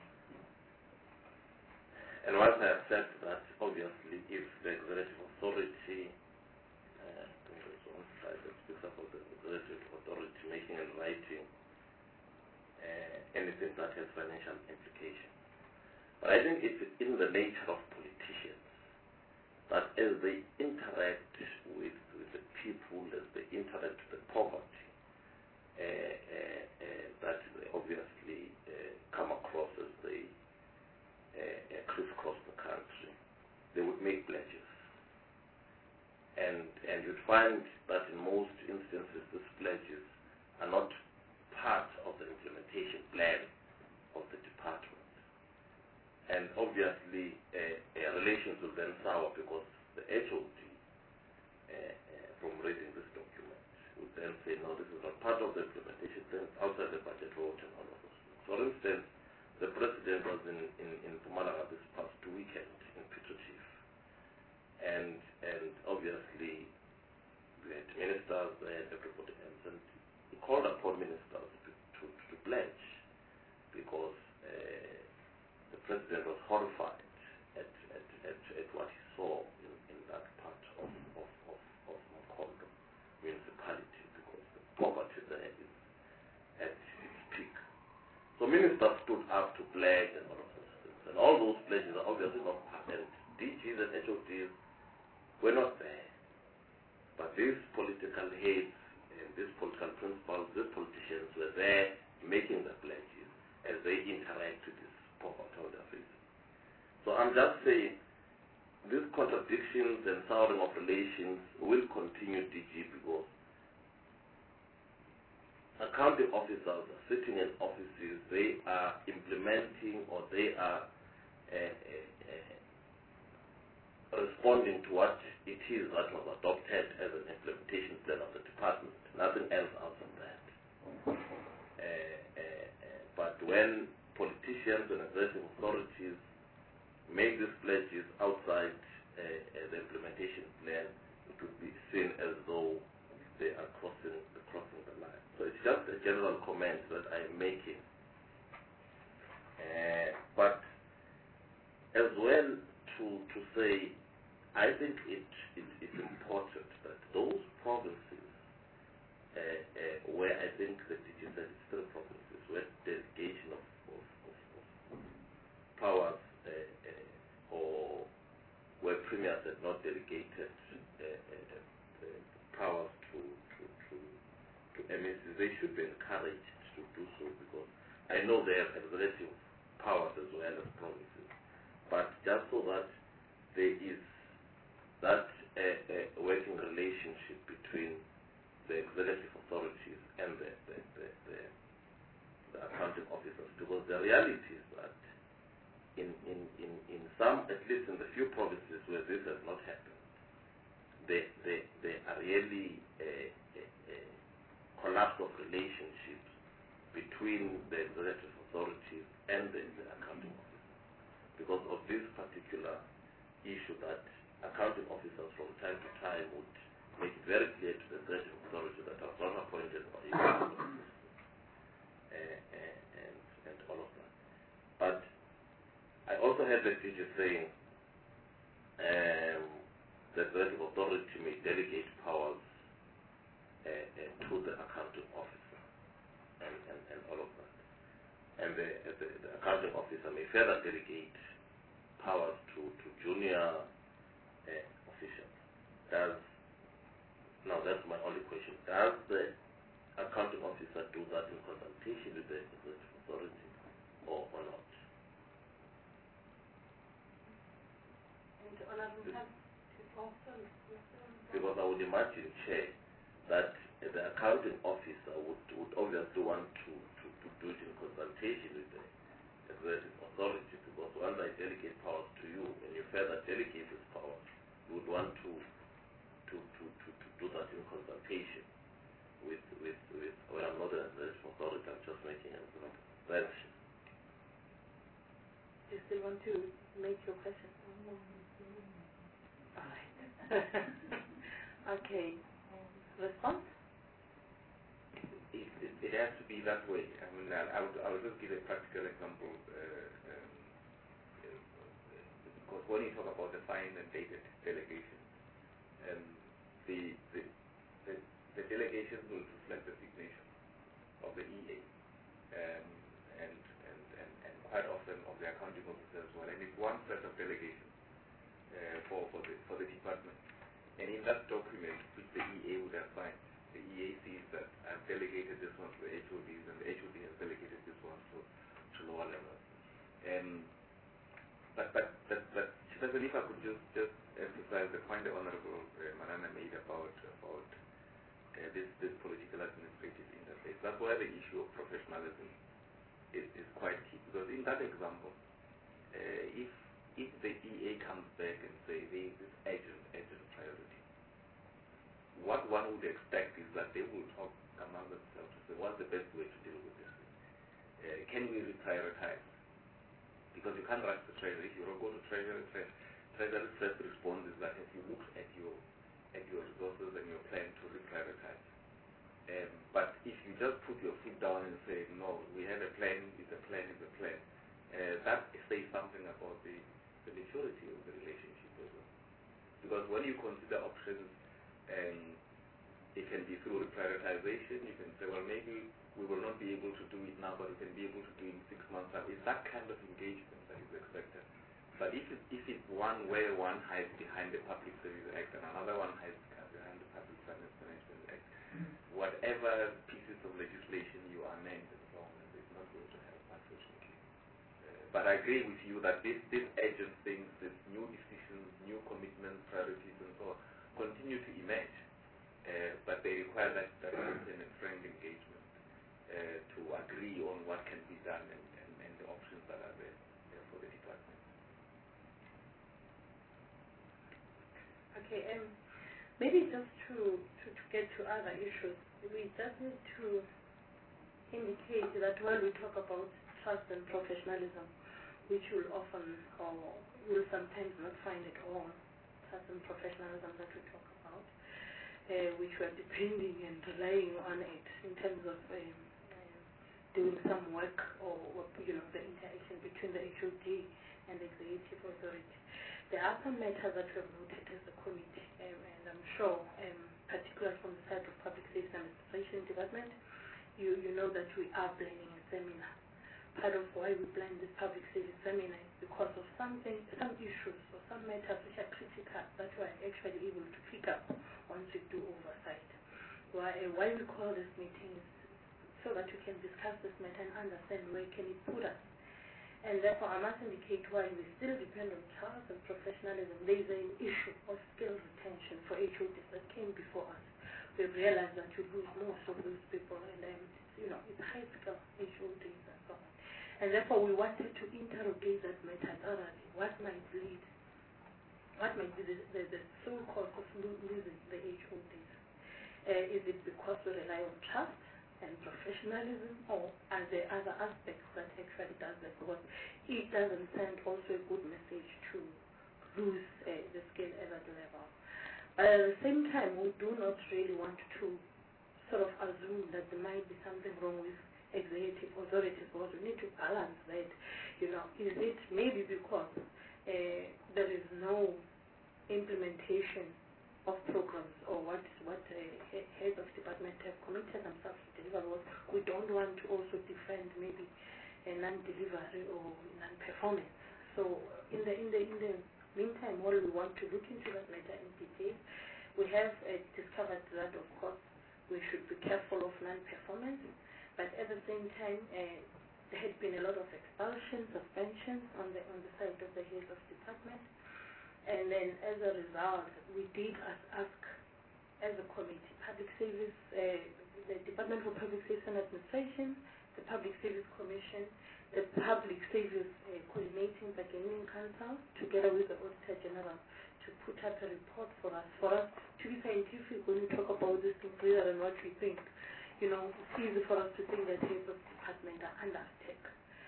And whilst I accept that, obviously, if the executive authority, there's one slide that speaks about the executive authority making and writing anything that has financial implications. But I think it's in the nature of politicians that as they interact with the people, as they interact with the poverty, that they obviously come across as they crisscross the country. They would make pledges. And you'd find that in most instances these pledges are not part of the implementation plan of the department. And obviously relations will then sour because the HOD from reading this document would then say, no, this is not part of the implementation plan, outside the budget vote and all of those things. For instance, the President was in Mpumalanga this past weekend in Piet Retief. And obviously we had ministers there and everybody else, and he called upon ministers to pledge because the President was horrified at officers stood up to pledge and all of those things. And all those pledges are obviously not passed. And DGs and HODs were not there. But these political heads and these political principals, these politicians were there making the pledges as they interact with these poverty officers. So I'm just saying, these contradictions and souring of relations will continue, DG, because accounting officers are sitting in offices, they are implementing or they are responding to what it is that was adopted as an implementation plan of the department, nothing else out of that. But when politicians and executive authorities make these pledges outside the implementation plan, it would be seen as though they are crossing the line. So it's just a general comment that I'm making. But as well to say, I think it's important that those provinces where I think that it is 33 provinces where delegation of powers or where premiers had not delegated powers to MSCs, they should be encouraged to do so, because I know they have executive powers as well as provinces. But just so that there is that working relationship between the executive authorities and the accounting officers, because the reality is that in some, at least in the few provinces where this has not happened, there are really a collapse of relationships between the executive authorities and the accounting officers because of this particular issue that accounting officers from time to time would make it very clear to the executive authority that I was not appointed by you and all of that. But I also heard the teacher saying the executive authority may delegate powers to the accounting officer and all of that. And the accounting officer may further delegate powers to junior officials. Now that's my only question. Does the accounting officer do that in consultation with the executive authority or not? Because I would imagine, Chair, that the accounting officer would obviously want to do it in consultation with the executive authority, because once I delegate powers to you and you further delegate these powers, you would want to do that in consultation with well, I'm not an executive authority, I'm just making an observation. Do you still want to make your question? All right. Okay. Response? It has to be that way. I mean, I would just give a practical example. Because when you talk about the signed and dated delegation, the delegations will reflect the signature of the EA, and quite often of the accounting officer as well. And it's one set of delegations for the department. And in that document, which the EA would have signed, the EA sees that I've delegated this one to the HODs, and the HOD has delegated this one to lower levels. But Chairperson, if I could just emphasize the point the Honorable Manana made about this political administrative interface. That's why the issue of professionalism is quite key, because in that example, if the EA comes back and say there is this urgent priority, what one would expect is that they will talk among themselves to say, what's the best way to deal with this thing? Can we reprioritize? Because you can't rush the Treasury. If you go to Treasury's first response is that if you look at your resources and your plan to reprioritize. But if you just put your foot down and say, no, we have a plan, it's a plan, that says something about the maturity of the relationship as well. Because when you consider options It can be through prioritization. You can say, well, maybe we will not be able to do it now, but we can be able to do it in 6 months. It's that kind of engagement that is expected. But if it's one where one hides behind the Public Service Act and another one hides behind the Public Service Management Act, whatever pieces of legislation you amend and so on, it's not going to help, unfortunately. But I agree with you that this edge of things, this new decisions, new commitments, priorities, and so on, continue to emerge. But they require that open and frank engagement to agree on what can be done and the options that are there for the department. Okay, maybe just to get to other issues, we just need to indicate that when we talk about trust and professionalism, which will often or will sometimes not find at all, trust and professionalism that we talk about, which we are depending and relying on it in terms of doing some work or the interaction between the HOD and the executive authority. There are some matters that we have noted as a committee, and I'm sure, particularly from the side of Public Safety and Administration Department, you know that we are planning a seminar. Part of why we plan this public safety seminar is because of some issues or some matters which are critical that we are actually able to pick up once we do oversight. Why we call this meeting is so that we can discuss this matter and understand where can it put us. And therefore, I must indicate why we still depend on trust and professionalism. There is an issue of skill retention for HODs that came before us. We've realized that we lose most of those people, and it's high skill HODs and so on. And therefore, we wanted to interrogate that matter thoroughly. What might be the sole cause of losing the HODs? Is it because we rely on trust and professionalism, or are there other aspects that actually does that? Because it doesn't send also a good message to lose the skill at that level. But at the same time, we do not really want to sort of assume that there might be something wrong with executive authorities, because we need to balance that. Is it maybe because there is no implementation of programs or what heads of department have committed themselves to deliver? Was we don't want to also defend maybe a non-delivery or non-performance. So in the meantime, while we want to look into that matter in detail, we have discovered that of course we should be careful of non-performance, but at the same time there had been a lot of expulsions, suspensions on the side of the heads of department. And then as a result, we did ask as a committee, Public Service, the Department for Public Service and Administration, the Public Service Commission, the Public Service Coordinating Bargaining Council, together with the Auditor General, to put up a report for us to be scientific when we talk about this thing rather than what we think. It's easy for us to think that heads of department are under attack.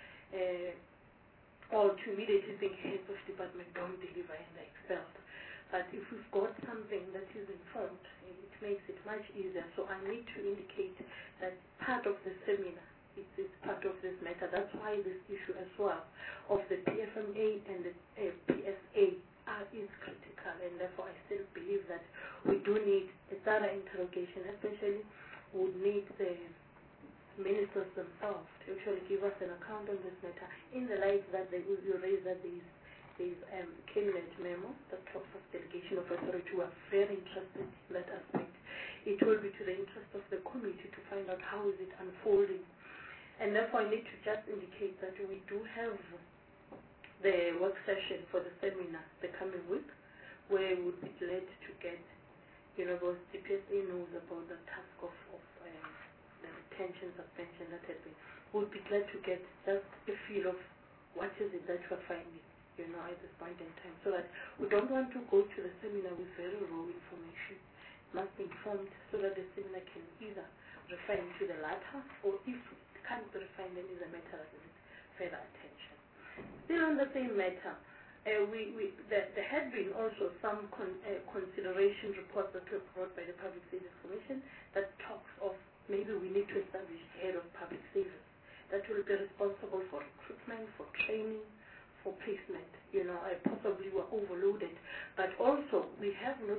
Or to immediately think heads of department don't deliver and they're expelled. But if we've got something that is informed, it makes it much easier. So I need to indicate that part of the seminar is part of this matter. That's why this issue as well of the PFMA and the PSA is critical, and therefore I still believe that we do need a thorough interrogation, especially would need the ministers themselves to actually give us an account on this matter, in the light that they will raise that these cabinet memo that talks of delegation of authority. We are very interested in that aspect. It will be to the interest of the committee to find out how is it unfolding. And therefore I need to just indicate that we do have the work session for the seminar the coming week, where we would be glad to get, because DPSA knows about the task of the retention, suspension that had been. We'll be glad to get just a feel of what is it that we're finding, at this point in time, so that we don't want to go to the seminar with very raw information. It must be informed so that the seminar can either refer to the latter, or if it can't be refined, then is a matter that needs further attention. Still on the same matter, there had been also some consideration reports that were brought by the Public Service Commission that talks of maybe we need to establish head of public service that will be responsible for recruitment, for training, for placement. Possibly were overloaded. But also we have noticed there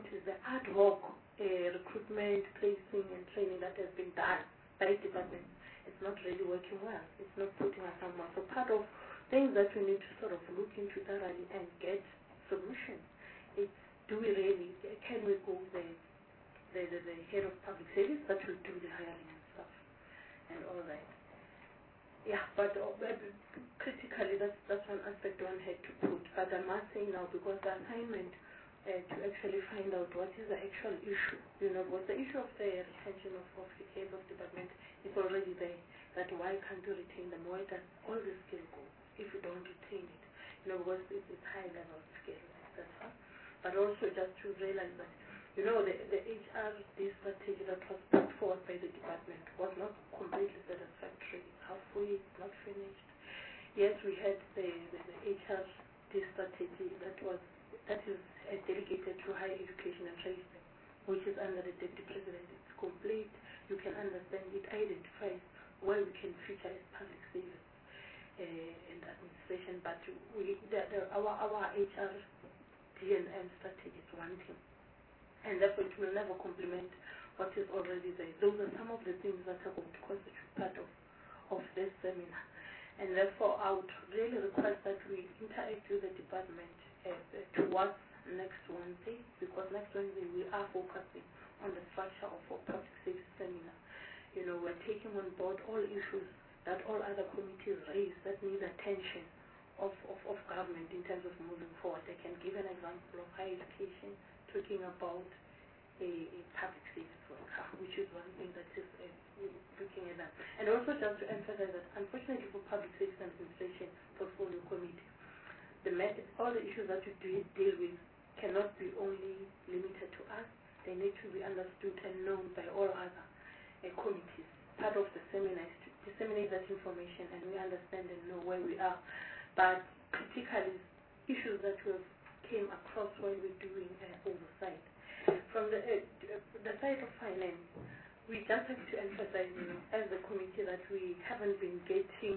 ad hoc recruitment, placing and training that has been done by departments, it's not really working well. It's not putting us somewhere. So part of things that we need to sort of look into thoroughly and get solutions, it's do we really, can we go the head of public service that will do the hiring and stuff and all that. Yeah, but critically that's one aspect one had to put. But I must say now, because the assignment to actually find out what is the actual issue, because the issue of the retention of the head of department is already there. That why can't you retain them? Why does all the skill go if you don't retain it? Because it's high level skill, etc. But also just to realize that, the HRD strategy that was put forward by the department was not completely satisfactory. It's halfway, it's not finished. Yes, we had the HRD strategy that is delegated to higher education and training, which is under the deputy president. It's complete. You can understand it identifies where we can feature as public service and administration. But our HR DNM strategy is one thing, and therefore it will never complement what is already there. Those are some of the things that are going to constitute part of this seminar. And therefore, I would really request that we interact with the department towards next Wednesday, because next Wednesday we are focusing on the structure of our public service seminar. We're taking on board all issues that all other committees raise that need attention of government in terms of moving forward. I can give an example of higher education, talking about a public service worker, which is one thing that is looking at that. And also just to emphasize that, unfortunately for public service administration portfolio committee, all the issues that you deal with cannot be only limited to us. They need to be understood and known by all other committees. Part of the seminar is to disseminate that information and we understand and know where we are. But critically, issues that we came across when we're doing oversight. From the side of finance, we just have to emphasize, as a committee, that we haven't been getting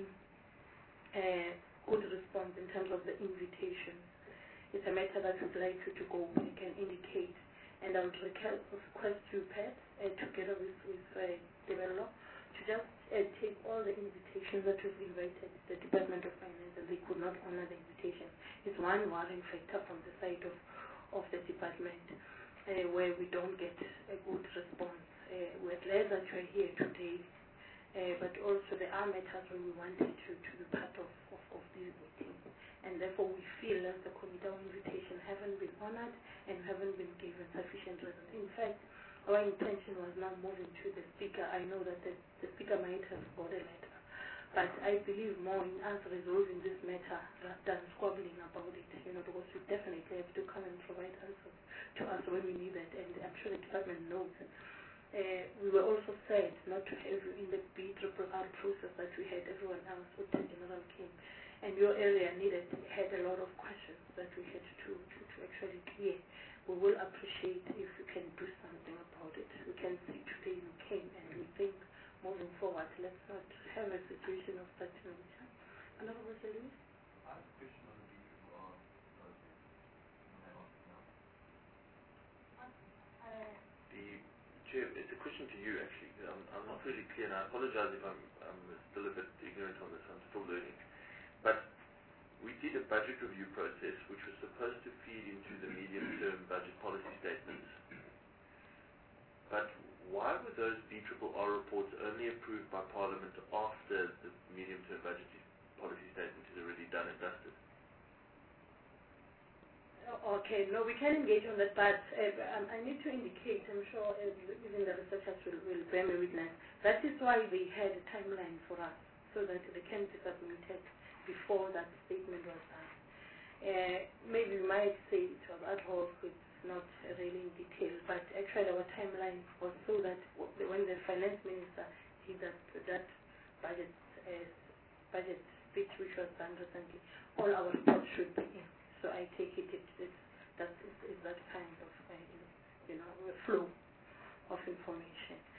good response in terms of the invitation. It's a matter that we'd like you to go back and indicate. And I would request you, Pat, together with Develop, to just take all the invitations that we've invited the Department of Finance, and they could not honor the invitation. It's one worrying factor from the side of the department, where we don't get a good response. We're glad that you're here today, but also there are matters where we wanted to be part of these meetings. And therefore we feel as the committee, our invitation haven't been honored and haven't been given sufficient reason. In fact, our intention was now moving to the speaker. I know that the speaker might have got a letter, but I believe more in us resolving this matter than squabbling about it, because we definitely have to come and provide answers to us when we need it, and I'm sure the department knows. We were also sad not to have you in the BRRR process that we had. Everyone else, Auditor General came, and your area had a lot of questions that we had to actually clear. We will appreciate if you can do something about it. We can see today you came, and we think moving forward, let's not have a situation of such nature. Honorable Mr. Lewis? I have a question on the BRRR process. Chair, it's a question to you actually. I'm not really clear, and I apologize if I'm still a bit ignorant on this. I'm still learning. But we did a budget review process which was supposed to feed into the medium-term budget policy statements. But why were those BRRR reports only approved by Parliament after the medium-term budget policy statement is already done and dusted? Okay, no, we can engage on that, but I need to indicate, I'm sure even the researchers will bear me witness, that is why they had a timeline for us, so that they can be submitted before that statement was done. Maybe we might say it was ad hoc, it's not really in detail, but actually our timeline was so that when the finance minister did that budget speech which was done recently, all our reports should be in. So I take it that is that kind of flow of information.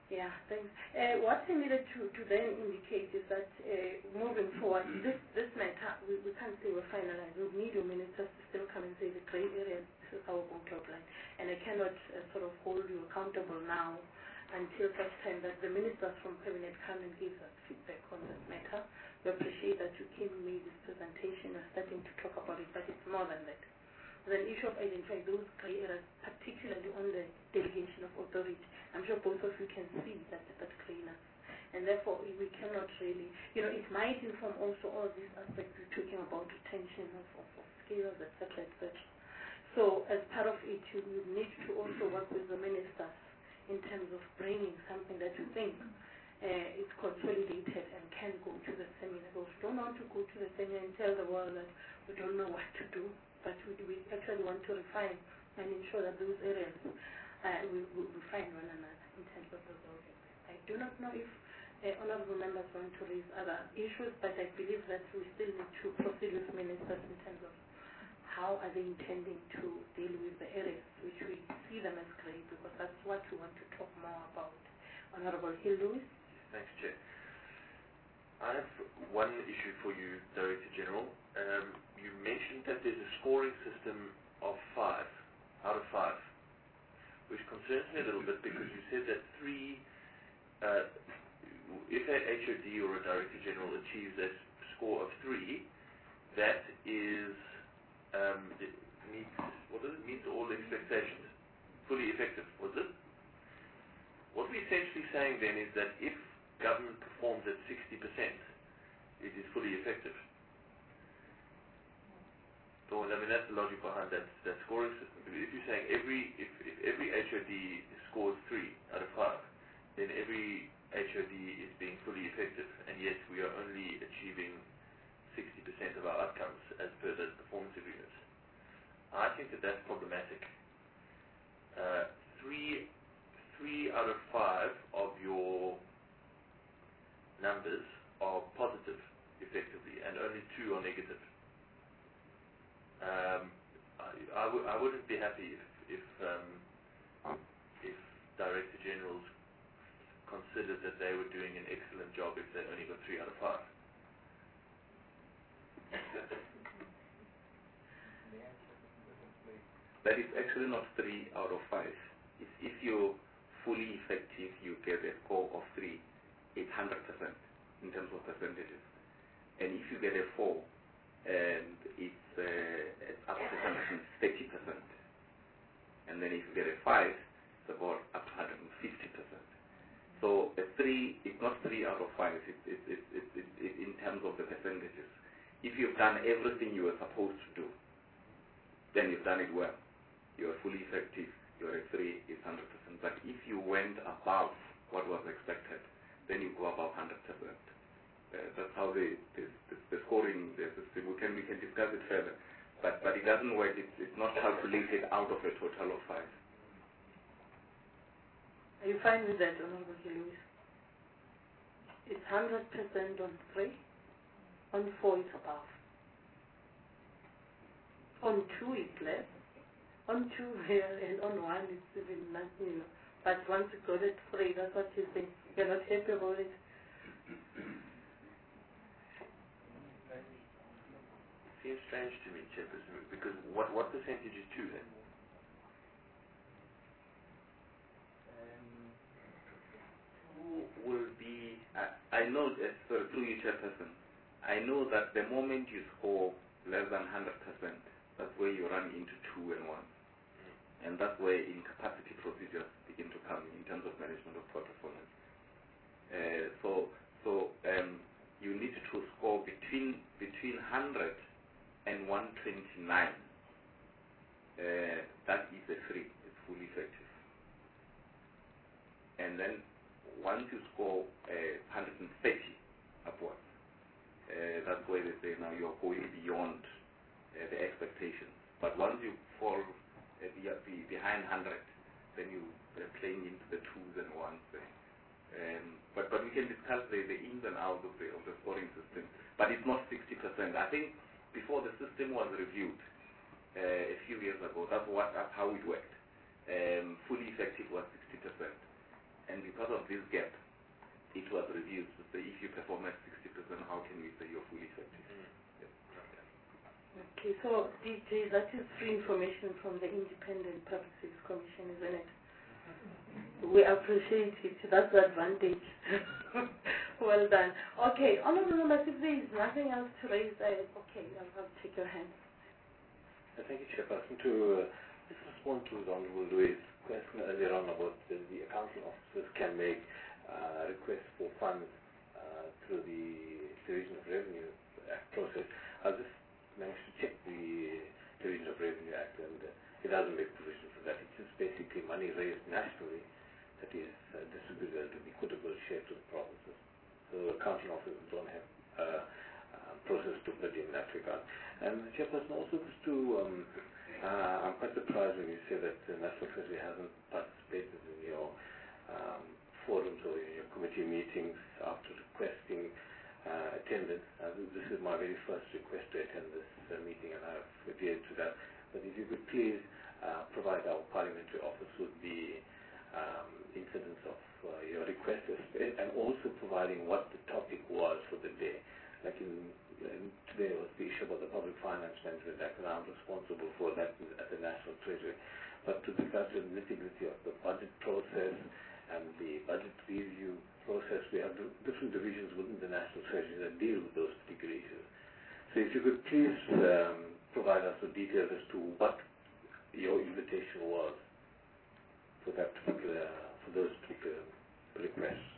Yeah, thanks. What I needed to then indicate is that moving forward, this matter, we can't say we're finalized. We need your ministers to still come and say the grey areas is our bottom line. And I cannot sort of hold you accountable now until such time that the ministers from Cabinet come and give us feedback on this matter. We appreciate that you came and made this presentation. We're starting to talk about it, but it's more than that. The issue of identifying those grey areas, particularly on the delegation of authority. I'm sure both of you can see that grayness. And therefore, we cannot really, it might inform also all these aspects we're talking about, retention of skills, etc., etc. So as part of it, you need to also work with the ministers in terms of bringing something that you think is consolidated and can go to the seminar. We don't want to go to the seminar and tell the world that we don't know what to do, but we actually want to refine and ensure that those areas will refine one another in terms of resolving this. I do not know if honorable members want to raise other issues, but I believe that we still need to proceed with ministers in terms of how are they intending to deal with the areas which we see them as grey, because that's what we want to talk more about. Honorable Hill-Lewis. Thanks, Chair. I have one issue for you, Director General. You mentioned that there's a scoring system of 5 out of 5, which concerns me a little bit because you said that if a HOD or a Director General achieves a score of 3, that is meets all expectations, fully effective, was it? What we're essentially saying then is that if government performs at 60%, it is fully effective. So, I mean, that's the logic behind that scoring system. If you're saying if every HOD scores 3 out of 5, then every HOD is being fully effective, and yet we are only achieving 60% of our outcomes as per the performance agreements. I think that that's problematic. 3 out of 5 of your numbers are positive, effectively, and only 2 are negative. I wouldn't be happy if Director Generals considered that they were doing an excellent job if they only got 3 out of 5. That is actually not 3 out of 5. If you're fully effective, you get a score of 3. It's 100% in terms of percentages. And if you get a 4, and it's up to 130%. And then if you get a 5, it's about up to 150%. So a 3 is not 3 out of 5. It's in terms of the percentages. If you've done everything you were supposed to do, then you've done it well. You are fully effective. Your 3 is 100%. But if you went above what was expected, then you go above 100%. That's how the scoring, the system, we can discuss it further. But it doesn't work. It's not calculated out of a total of 5. Are you fine with that, Honorable Lewis? It's 100% on 3. On 4 it's above. On 2 it's less. On 2 here, and on 1 it's even nothing. But once you got it 3, that's what you think. You're not happy about it. It seems strange to me, Chairperson, because what percentage is 2 then? Will be, I know that, through you, Chairperson, I know that the moment you score less than 100%, that's where you run into 2 and 1. And that's where incapacity procedures begin to come in terms of management of poor performance. So you need to score between 100 and 129. That is a 3. It's fully effective. And then once you score 130 upwards, that's where they say now you're going beyond the expectations. But once you fall behind 100, then you're playing into the 2s and 1s. But we can discuss the ins and outs of the scoring system. But it's not 60%. I think before the system was reviewed a few years ago, that's how it worked. Fully effective was 60%. And because of this gap, it was reviewed to say if you perform at 60%, how can we say you're fully effective? Okay, so DJ, that is free information from the Independent Public Service Commission, isn't it? We appreciate it. That's the advantage. Well done. Okay, honorable members, if there is nothing else to raise, okay, I'll take your hand. Thank you, Chairperson. To just respond to the Honorable Louis' question earlier on about the accounting officers can make requests for funds through the Division of Revenue Act process. I'll just manage to check the Division of Revenue Act, and it doesn't make provision for that. It's just basically money raised nationally that is distributed to the equitable share to the provinces. So accounting officers don't have process to bid in that regard. And Chairperson, also just to, I'm quite surprised when you say that the National Treasury hasn't participated in your forums or in your committee meetings after requesting attendance. This is my very first request to attend this meeting, and I've adhered to that. But if you could please provide our parliamentary office with the incidents of your request, and also providing what the topic was for the day. Like today was the issue about the Public Finance Management Act, and I'm responsible for that at the National Treasury. But with regard to the nitty-gritty of the budget process and the budget review process, we have different divisions within the National Treasury that deal with those particular issues. So if you could please provide us with details as to what your invitation was for that particular, for those particular requests.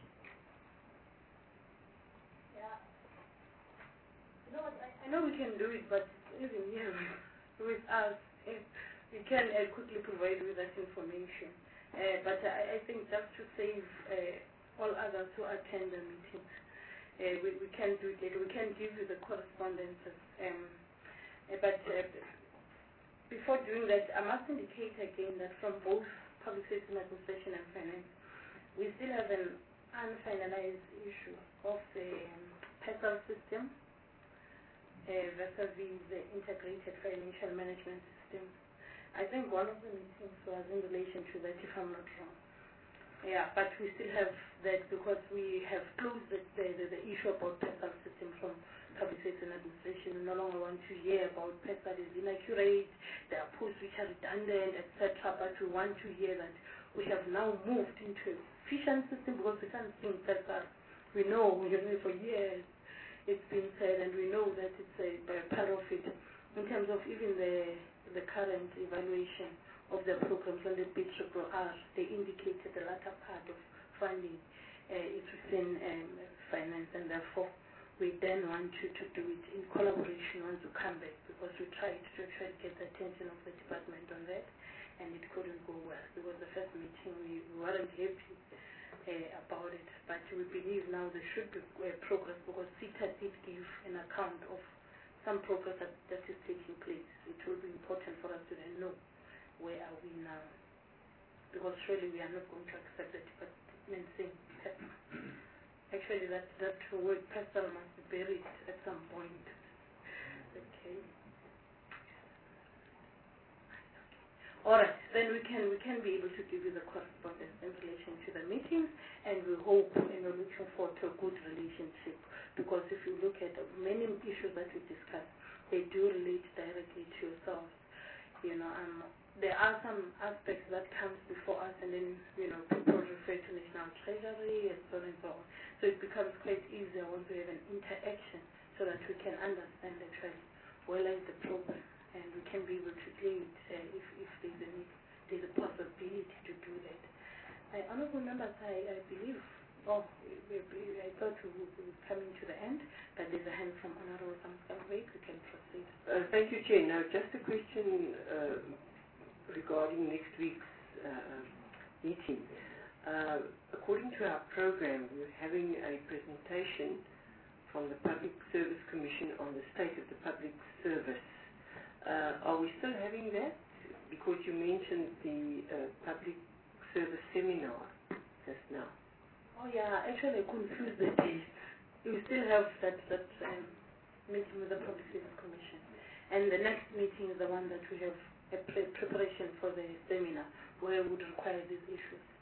I know we can do it, but even here with us, we can quickly provide with that information. But I think just to save all others who attend the meetings, we can do it later. We can give you the correspondences. But before doing that, I must indicate again that from both Public Service Administration and Finance, we still have an unfinalized issue of the PESAL system versus the Integrated Financial Management System. I think one of the meetings was in relation to that, if I'm not wrong. Yeah, but we still have that because we have closed the issue about PESAL system from Public Service Administration. We no longer want to hear about PESAL is inaccurate, there are posts which are redundant, etc. But we want to hear that we have now moved into a efficient system because we can't think PESAL. We know, we have known for years. It's been said, and we know that it's a part of it. In terms of even the current evaluation of the programs on the BRRR, they indicated the latter part of funding is within finance, and therefore we then want to do it in collaboration once we come back, because we tried to actually get the attention of the department on that, and it couldn't go well. Because the first meeting we weren't happy about it, but we believe now there should be progress, because CETA did give an account of some progress that is taking place. It will be important for us to then know where are we now, because surely we are not going to accept the department saying PESAL. Actually, that word PESAL must be buried at some point. Okay. Alright, then we can be able to give you the correspondence in relation to the meetings, and we hope and we're looking forward to a good relationship, because if you look at many issues that we discuss, they do relate directly to yourselves. There are some aspects that comes before us, and then people refer to National Treasury and so on and so on. So it becomes quite easier once we have an interaction, so that we can understand actually where lies the problem, and we can be able to lead if there's a possibility to do that. Honourable members, I believe, I thought we were coming to the end, but there's a hand from Honourable Samskamwek. We can proceed. Thank you, Chair. Now, just a question regarding next week's meeting. According to our program, we're having a presentation from the Public Service Commission on the state of the public service. Are we still having that? Because you mentioned the public service seminar just now. Oh yeah, actually I confused the dates. We still have that meeting with the Public Service Commission. And the next meeting is the one that we have a preparation for the seminar, where we would require these issues.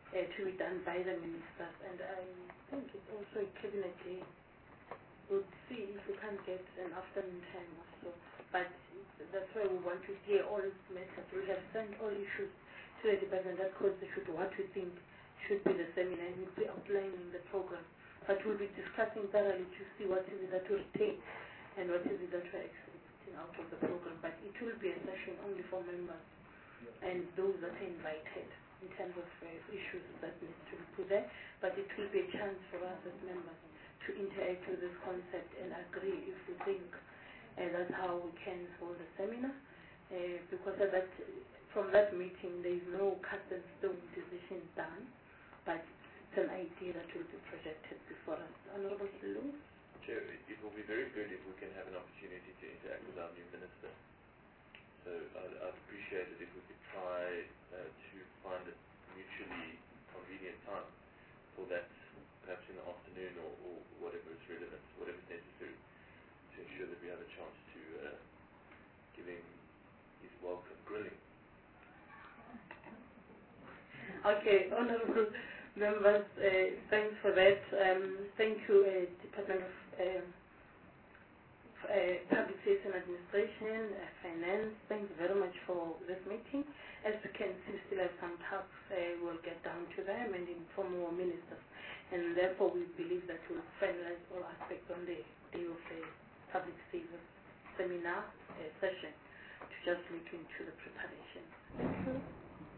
to be done by the ministers. And I think it's also a cabinet day. We'll see if we can get an afternoon time or so. But that's why we want to hear all matters. We have sent all issues to the department that constitute what we think should be the seminar, and we'll be outlining the program. But we'll be discussing thoroughly to see what is it that we retain and what is it that we're expecting out of the program. But it will be a session only for members and those that are invited in terms of issues that need to be put there. But it will be a chance for us as members to interact with this concept and agree if we think that's how we can hold the seminar. Because from that meeting there is no cut and stone decision done, but it's an idea that will be projected before us. Honorable Hilu? Chair, it will be very good if we can have an opportunity to interact with our new minister. So I'd appreciate it if we could try to find a mutually convenient time for that, perhaps in the afternoon or whatever is relevant, whatever is necessary, to ensure that we have a chance to give him his welcome grilling. Okay, honorable members, thanks for that. Thank you, Department of Public Safety and Administration, Finance. Thank you very much for this meeting. As you can see, we still have some tasks. We'll get down to them and inform our ministers. And therefore, we believe that we'll finalize all aspects on the day of the public safety seminar session to just look into the preparation. Thank you.